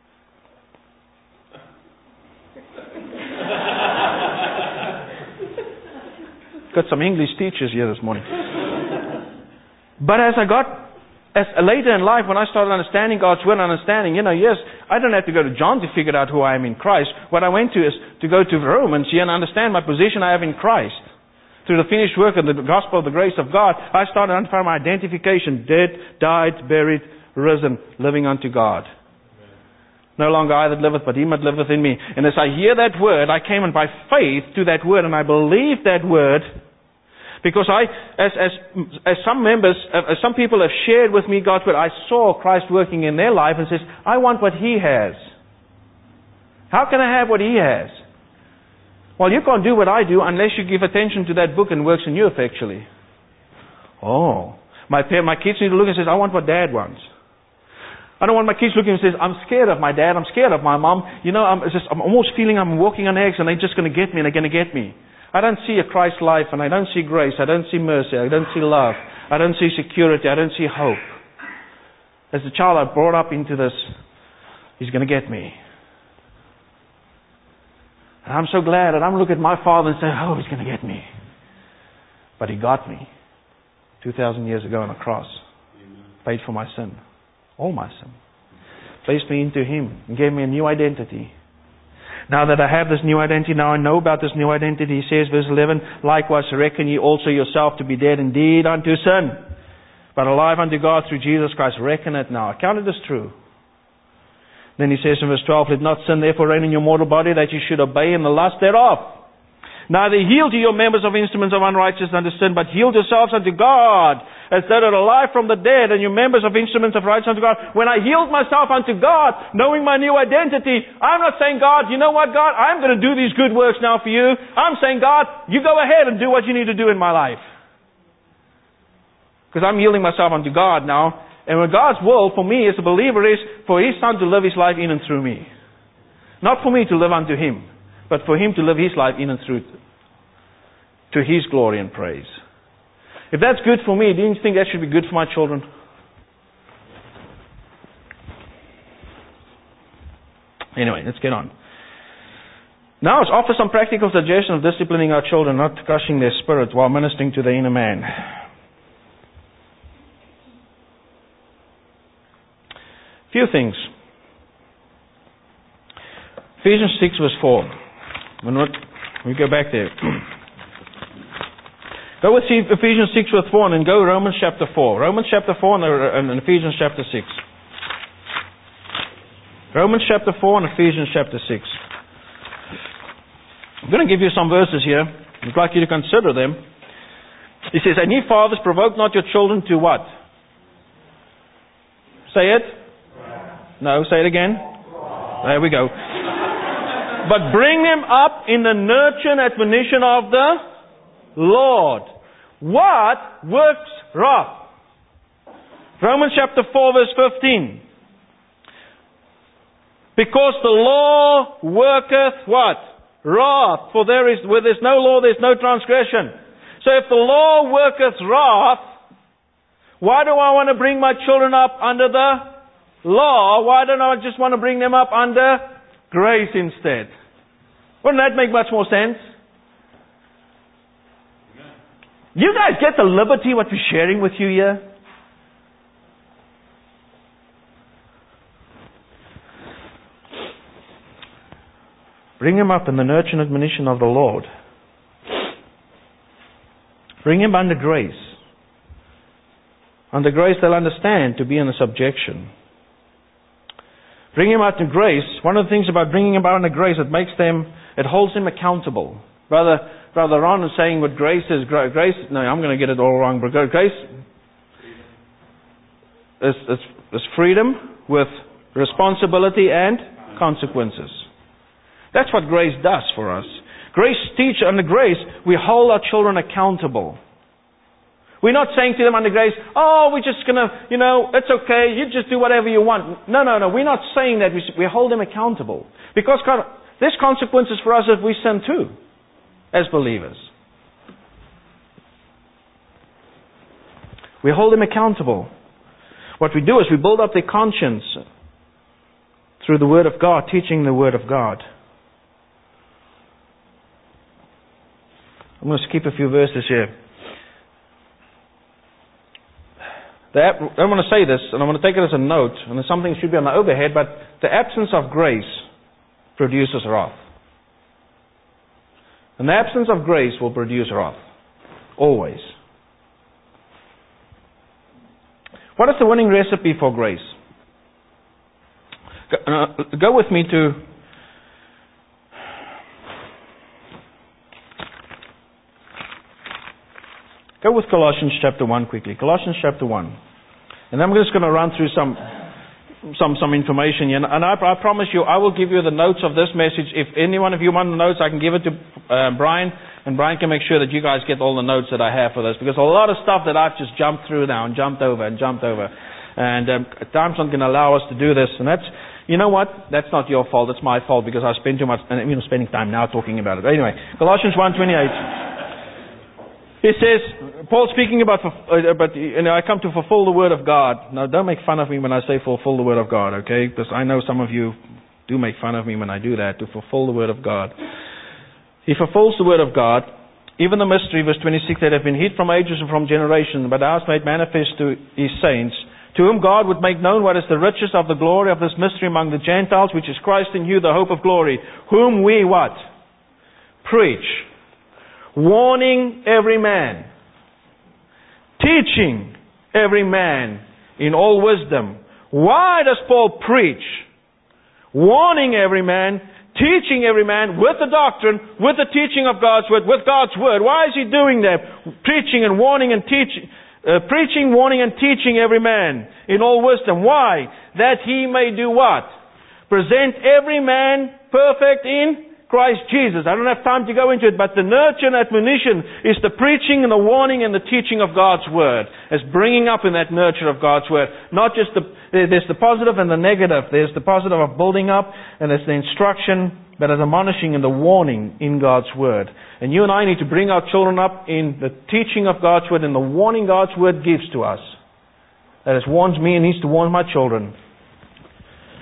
Got some English teachers here this morning. But as I got, as later in life, when I started understanding God's Word, understanding, you know, yes, I don't have to go to John to figure out who I am in Christ. What I went to is to go to Romans here and understand my position I have in Christ. Through the finished work of the gospel of the grace of God, I started to understand my identification: dead, died, buried, risen, living unto God. No longer I that liveth, but He that liveth in me. And as I hear that word, I came in by faith to that word, and I believe that word, because I, as as as some members, as some people have shared with me God's word, I saw Christ working in their life, and says, I want what He has. How can I have what He has? Well, you can't do what I do unless you give attention to that book and works in you effectually. Oh, my my kids need to look and says, I want what Dad wants. I don't want my kids looking and says, I'm scared of my dad, I'm scared of my mom. You know, I'm just I'm almost feeling I'm walking on eggs and they're just going to get me and they're going to get me. I don't see a Christ life and I don't see grace, I don't see mercy, I don't see love, I don't see security, I don't see hope. As a child I brought up into this, He's going to get me. And I'm so glad that I'm looking at my Father and say, oh, He's going to get me. But He got me two thousand years ago on a cross. Amen. Paid for my sin. All my sin. Placed me into Him and gave me a new identity. Now that I have this new identity, now I know about this new identity, He says, verse eleven, likewise reckon ye also yourself to be dead indeed unto sin, but alive unto God through Jesus Christ. Reckon it now. Count it as true. Then He says in verse twelve, let not sin therefore reign in your mortal body, that you should obey in the lust thereof. Neither yield ye your members of instruments of unrighteousness unto sin, but yield yourselves unto God, as though are alive from the dead, and your members of instruments of righteousness unto God. When I yield myself unto God, knowing my new identity, I'm not saying, God, you know what, God, I'm going to do these good works now for you. I'm saying, God, you go ahead and do what you need to do in my life. Because I'm yielding myself unto God now. And when God's will for me as a believer is for His Son to live His life in and through me. Not for me to live unto Him, but for Him to live His life in and through to His glory and praise. If that's good for me, do you think that should be good for my children? Anyway, let's get on. Now let's offer some practical suggestions of disciplining our children, not crushing their spirits while ministering to the inner man. Few things. Ephesians six verse four. We're not, we go back there. Go with Ephesians six verse four and then go Romans chapter four. Romans chapter four and Ephesians chapter six. Romans chapter four and Ephesians chapter six. I'm going to give you some verses here. I'd like you to consider them. He says, and ye fathers, provoke not your children to what? Say it. No, say it again. There we go. But bring them up in the nurture and admonition of the Lord. What works wrath? Romans chapter four verse fifteen. Because the law worketh what? Wrath. For there is, where there's no law, there's no transgression. So if the law worketh wrath, why do I want to bring my children up under the law? Why don't I just want to bring them up under grace instead? Wouldn't that make much more sense? You guys get the liberty what we're sharing with you here? Bring him up in the nurture and admonition of the Lord. Bring him under grace. Under grace they'll understand to be in a subjection. Bring him out in grace. One of the things about bringing him out under grace, it makes them, it holds them accountable. Brother, Brother Ron is saying what grace is. Grace, no, I'm going to get it all wrong. But grace is, is, is freedom with responsibility and consequences. That's what grace does for us. Grace teach under grace, we hold our children accountable. We're not saying to them under grace, oh, we're just going to, you know, it's okay, you just do whatever you want. No, no, no, we're not saying that. We, we hold them accountable. Because God, there's consequences for us if we sin too, as believers. We hold them accountable. What we do is we build up their conscience through the Word of God, teaching the Word of God. I'm going to skip a few verses here. The, I want to say this, and I want to take it as a note, and it's something that should be on the overhead, but the absence of grace produces wrath. And the absence of grace will produce wrath. Always. What is the winning recipe for grace? Go, uh, go with me to Go with Colossians chapter one quickly. Colossians chapter one. And I'm just going to run through some some some information here. And I, I promise you, I will give you the notes of this message. If any one of you want the notes, I can give it to uh, Brian. And Brian can make sure that you guys get all the notes that I have for this. Because a lot of stuff that I've just jumped through now and jumped over and jumped over. And um, time's not going to allow us to do this. And that's, you know what? That's not your fault. It's my fault because I spend too much, and you know, spending time now talking about it. Anyway, Colossians one twenty-eight. It says, Paul speaking about, uh, but you know, I come to fulfill the Word of God. Now, don't make fun of me when I say fulfill the Word of God, okay? Because I know some of you do make fun of me when I do that, to fulfill the Word of God. He fulfills the Word of God, even the mystery, verse twenty-six, that have been hid from ages and from generations, but now is made manifest to His saints, to whom God would make known what is the riches of the glory of this mystery among the Gentiles, which is Christ in you, the hope of glory, whom we what? Preach. Warning every man, teaching every man in all wisdom. Why does Paul preach? Warning every man, teaching every man with the doctrine, with the teaching of God's Word, with God's Word. Why is he doing that? Preaching and warning and teaching, uh, preaching, warning and teaching every man in all wisdom. Why? That he may do what? Present every man perfect in Christ Jesus. I don't have time to go into it, but the nurture and admonition is the preaching and the warning and the teaching of God's Word. It's bringing up in that nurture of God's Word. Not just the, there's the positive and the negative. There's the positive of building up, and there's the instruction, but there's admonishing and the warning in God's Word. And you and I need to bring our children up in the teaching of God's Word and the warning God's Word gives to us. That it warns me and needs to warn my children.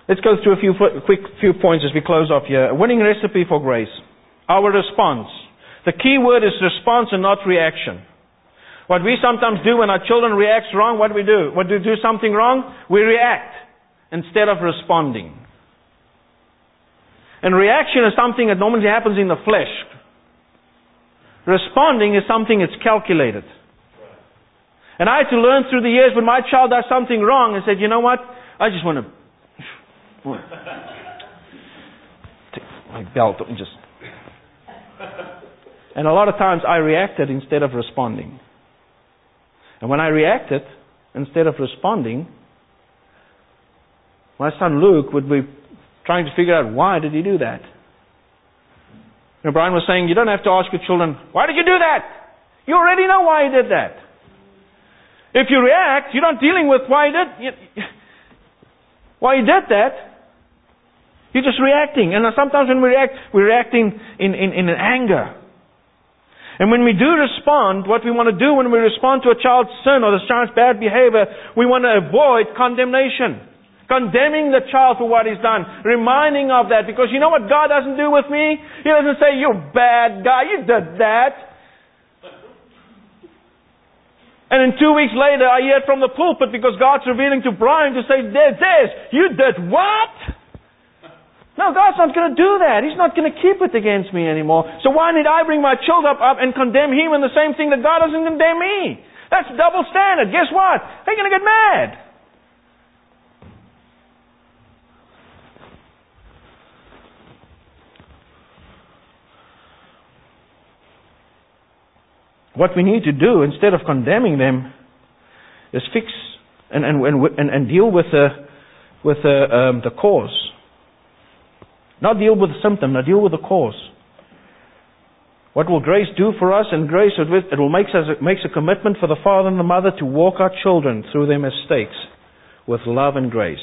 Let's go through a few quick few points as we close off here. A winning recipe for grace. Our response. The key word is response and not reaction. What we sometimes do when our children react wrong, what do we do? When we do something wrong, we react instead of responding. And reaction is something that normally happens in the flesh. Responding is something that's calculated. And I had to learn through the years when my child does something wrong and said, you know what? I just want to take my belt and just... And a lot of times I reacted instead of responding. And when I reacted instead of responding, my son Luke would be trying to figure out, why did he do that? You know, Brian was saying, you don't have to ask your children, why did you do that? You already know why he did that. If you react, you're not dealing with why he did, why he did that. You're just reacting. And sometimes when we react, we're reacting in, in, in anger. And when we do respond, what we want to do when we respond to a child's sin or the child's bad behavior, we want to avoid condemnation. Condemning the child for what he's done. Reminding of that. Because you know what God doesn't do with me? He doesn't say, you bad guy, you did that. And then two weeks later, I hear it from the pulpit because God's revealing to Brian to say, Des, Des, you did what? No, God's not going to do that. He's not going to keep it against me anymore. So why need I bring my child up, up and condemn him in the same thing that God doesn't condemn me? That's double standard. Guess what? They're going to get mad. What we need to do, instead of condemning them, is fix and and and, and deal with the with the um, the cause. Not deal with the symptom, not deal with the cause. What will grace do for us? And grace, it will make us makes a commitment for the father and the mother to walk our children through their mistakes with love and grace.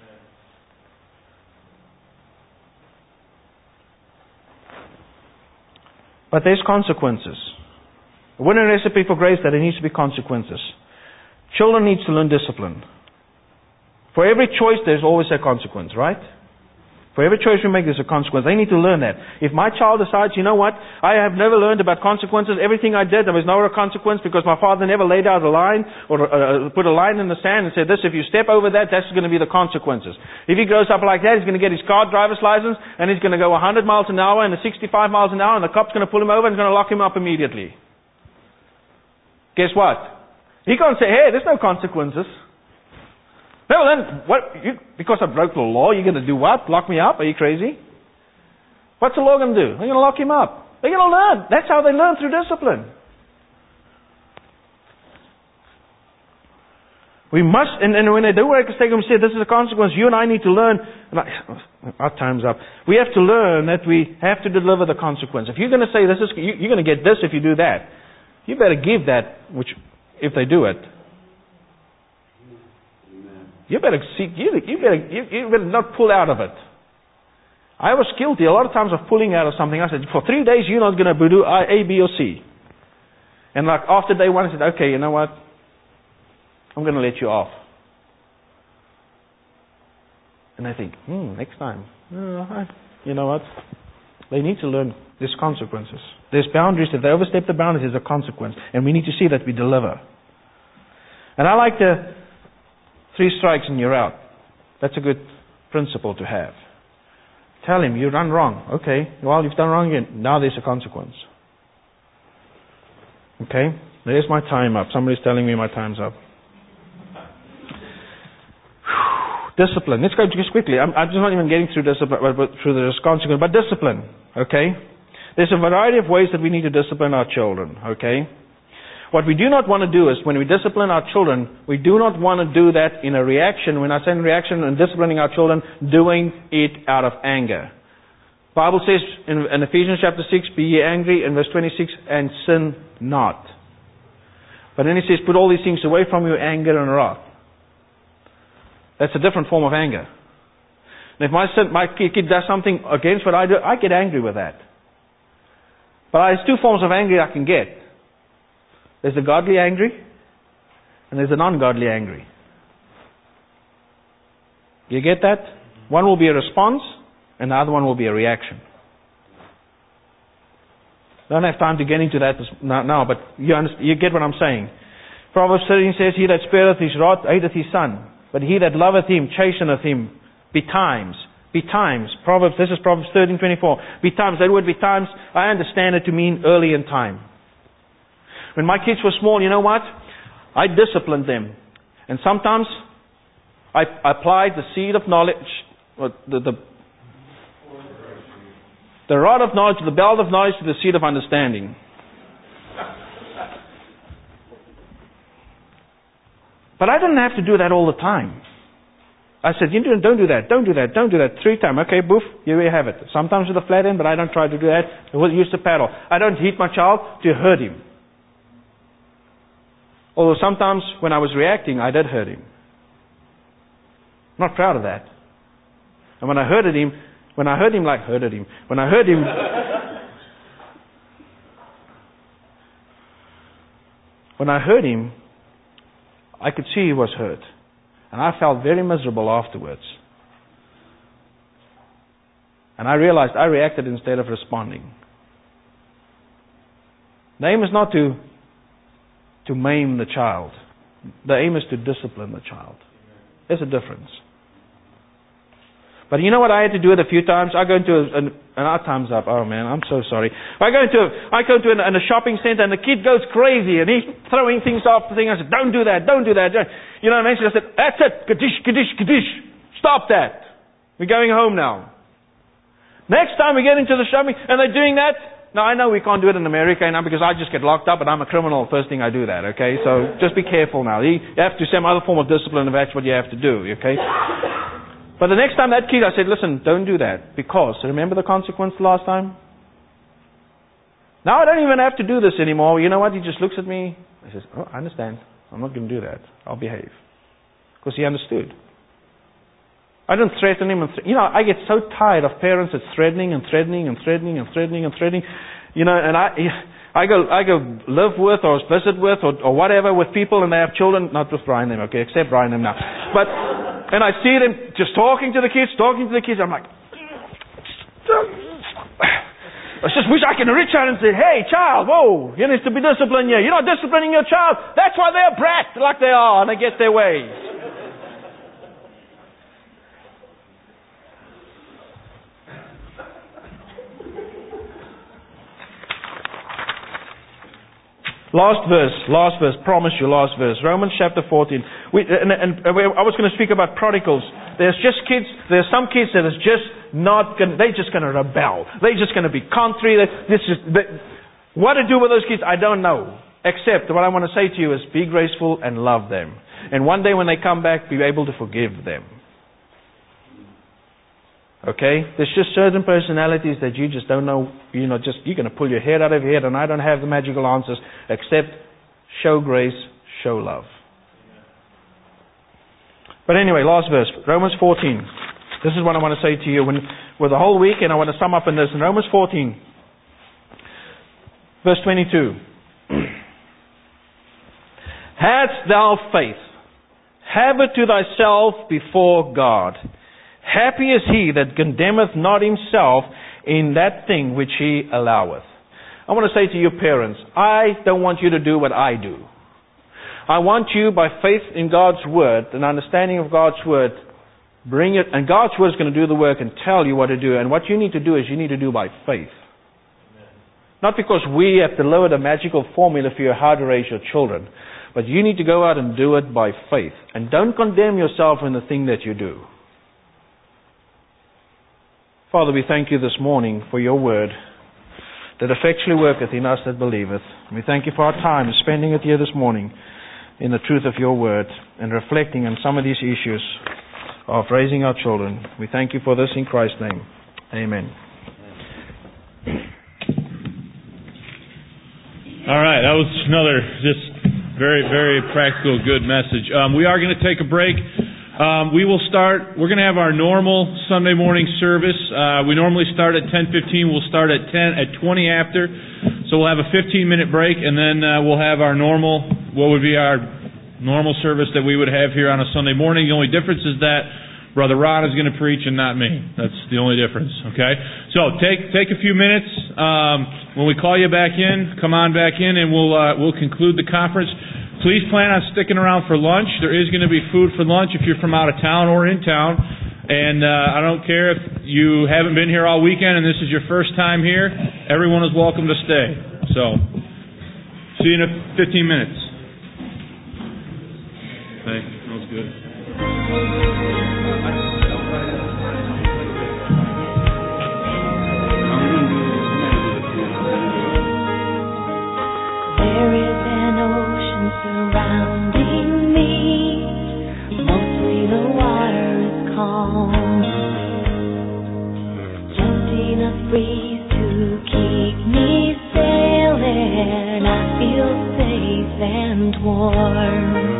But there's consequences. A winning recipe for grace, that there needs to be consequences. Children need to learn discipline. For every choice, there's always a consequence, right? For every choice we make, there's a consequence. They need to learn that. If my child decides, you know what, I have never learned about consequences. Everything I did, there was no consequence because my father never laid out a line or uh, put a line in the sand and said, this, if you step over that, that's going to be the consequences. If he grows up like that, he's going to get his car driver's license and he's going to go one hundred miles an hour and sixty-five miles an hour and the cop's going to pull him over and he's going to lock him up immediately. Guess what? He can't say, hey, there's no consequences. No, then, what? You, because I broke the law, you're going to do what? Lock me up? Are you crazy? What's the law going to do? They're going to lock him up. They're going to learn. That's how they learn, through discipline. We must, and, and when they do make a mistake, we say, this is a consequence. You and I need to learn. Our time's up. We have to learn that we have to deliver the consequence. If you're going to say, this is, you, you're going to get this if you do that, you better give that, which, if they do it. You better seek, you, you better, you, you better not pull out of it. I was guilty a lot of times of pulling out of something. I said, for three days you're not going to do A, B, or C. And like after day one, I said, okay, you know what? I'm going to let you off. And I think, hmm, next time. You know what? They need to learn there's consequences. There's boundaries. If they overstep the boundaries, there's a consequence. And we need to see that we deliver. And I like the three strikes and you're out. That's a good principle to have. Tell him, you've done wrong. Okay, well, you've done wrong again. Now there's a consequence. Okay, there's my time up. Somebody's telling me my time's up. Discipline. Let's go just quickly. I'm, I'm just not even getting through discipline, but, but through the consequence. But discipline. Okay, there's a variety of ways that we need to discipline our children. Okay. What we do not want to do is, when we discipline our children, we do not want to do that in a reaction. When I say in reaction and disciplining our children, doing it out of anger. The Bible says in, in Ephesians chapter six, be ye angry, in verse twenty-six, and sin not. But then he says, put all these things away from you, anger and wrath. That's a different form of anger. And if my son, my kid does something against what I do, I get angry with that. But there's two forms of anger I can get. There's the godly angry, and there's the non-godly angry. You get that? One will be a response, and the other one will be a reaction. Don't have time to get into that now, but you, understand, you get what I'm saying. Proverbs thirteen says, He that spareth his rod hateth his son, but he that loveth him chasteneth him betimes. Betimes. Proverbs, this is Proverbs thirteen twenty-four. Betimes, that word betimes, I understand it to mean early in time. When my kids were small, you know what? I disciplined them. And sometimes I applied the seed of knowledge, or the, the, the rod of knowledge, the belt of knowledge to the seed of understanding. But I didn't have to do that all the time. I said, you don't do that, don't do that, don't do that. Three times. Okay, boof, here we have it. Sometimes with a flat end, but I don't try to do that. I will use the paddle. I don't hit my child to hurt him. Although sometimes when I was reacting, I did hurt him. I'm not proud of that. And when I hurted him, when I hurt him like hurted him, when I hurt him, when I hurt him, I could see he was hurt. And I felt very miserable afterwards. And I realized I reacted instead of responding. The aim is not to, to maim the child. The aim is to discipline the child. There's a difference. But you know what I had to do it a few times? I go into a, an, and our time's up. Oh man, I'm so sorry. I go into a, I go to an, a shopping center and the kid goes crazy and he's throwing things off the thing. I said, don't do that, don't do that. You know, and I said, that's it. Kadish, kadish, kadish. Stop that. We're going home now. Next time we get into the shopping and they're doing that. Now I know we can't do it in America now because I just get locked up and I'm a criminal. First thing I do that. Okay, so just be careful now. You have to some other form of discipline if that's what you have to do. Okay. But the next time that kid, I said, listen, don't do that. Because, remember the consequence last time? Now I don't even have to do this anymore. You know what? He just looks at me. I says, oh, I understand. I'm not going to do that. I'll behave. Because he understood. I didn't threaten him. And th- you know, I get so tired of parents that's threatening and threatening and threatening and threatening and threatening. You know, and I... I go, I go live with or visit with or, or whatever with people and they have children, not with Brian them, okay, except Brian them now. But, and I see them just talking to the kids, talking to the kids, I'm like, I just wish I could reach out and say, hey child, whoa, you need to be disciplined here. You're not disciplining your child. That's why they're brats like they are and they get their ways. Last verse, last verse, promise you, last verse. Romans chapter fourteen. We, and, and, and I was going to speak about prodigals. There's just kids, there's some kids that is just not going to, they're just going to rebel. They're just going to be contrary. This is, they, what to do with those kids, I don't know. Except what I want to say to you is be graceful and love them. And one day when they come back, be able to forgive them. Okay? There's just certain personalities that you just don't know, you know, just, you're going to pull your head out of your head and I don't have the magical answers except show grace, show love. But anyway, last verse, Romans fourteen. This is what I want to say to you when, with the whole week, and I want to sum up in this. In Romans fourteen, verse twenty-two. Hadst thou faith, have it to thyself before God. Happy is he that condemneth not himself in that thing which he alloweth. I want to say to you parents, I don't want you to do what I do. I want you, by faith in God's Word, and understanding of God's Word, bring it, and God's Word is going to do the work and tell you what to do. And what you need to do is you need to do by faith. Amen. Not because we have delivered a magical formula for you how to raise your children, but you need to go out and do it by faith. And don't condemn yourself in the thing that you do. Father, we thank you this morning for your word that effectually worketh in us that believeth. We thank you for our time spending it here this morning in the truth of your word and reflecting on some of these issues of raising our children. We thank you for this in Christ's name. Amen. All right, that was another just very, very practical, good message. Um, we are going to take a break. Um, we will start, we're going to have our normal Sunday morning service. Uh, we normally start at ten fifteen. We'll start at ten, at twenty after. So we'll have a fifteen minute break and then uh, we'll have our normal, what would be our normal service that we would have here on a Sunday morning. The only difference is that Brother Ron is going to preach and not me. That's the only difference, okay? So take take a few minutes. Um, when we call you back in, come on back in, and we'll uh, we'll conclude the conference. Please plan on sticking around for lunch. There is going to be food for lunch if you're from out of town or in town. And uh, I don't care if you haven't been here all weekend and this is your first time here. Everyone is welcome to stay. So, see you in fifteen minutes. Hey, that was good. There is an ocean surrounding me. Mostly the water is calm. Just enough breeze to keep me sailing. I feel safe and warm.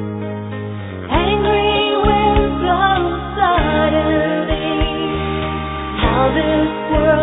Angry winds blow suddenly. How this world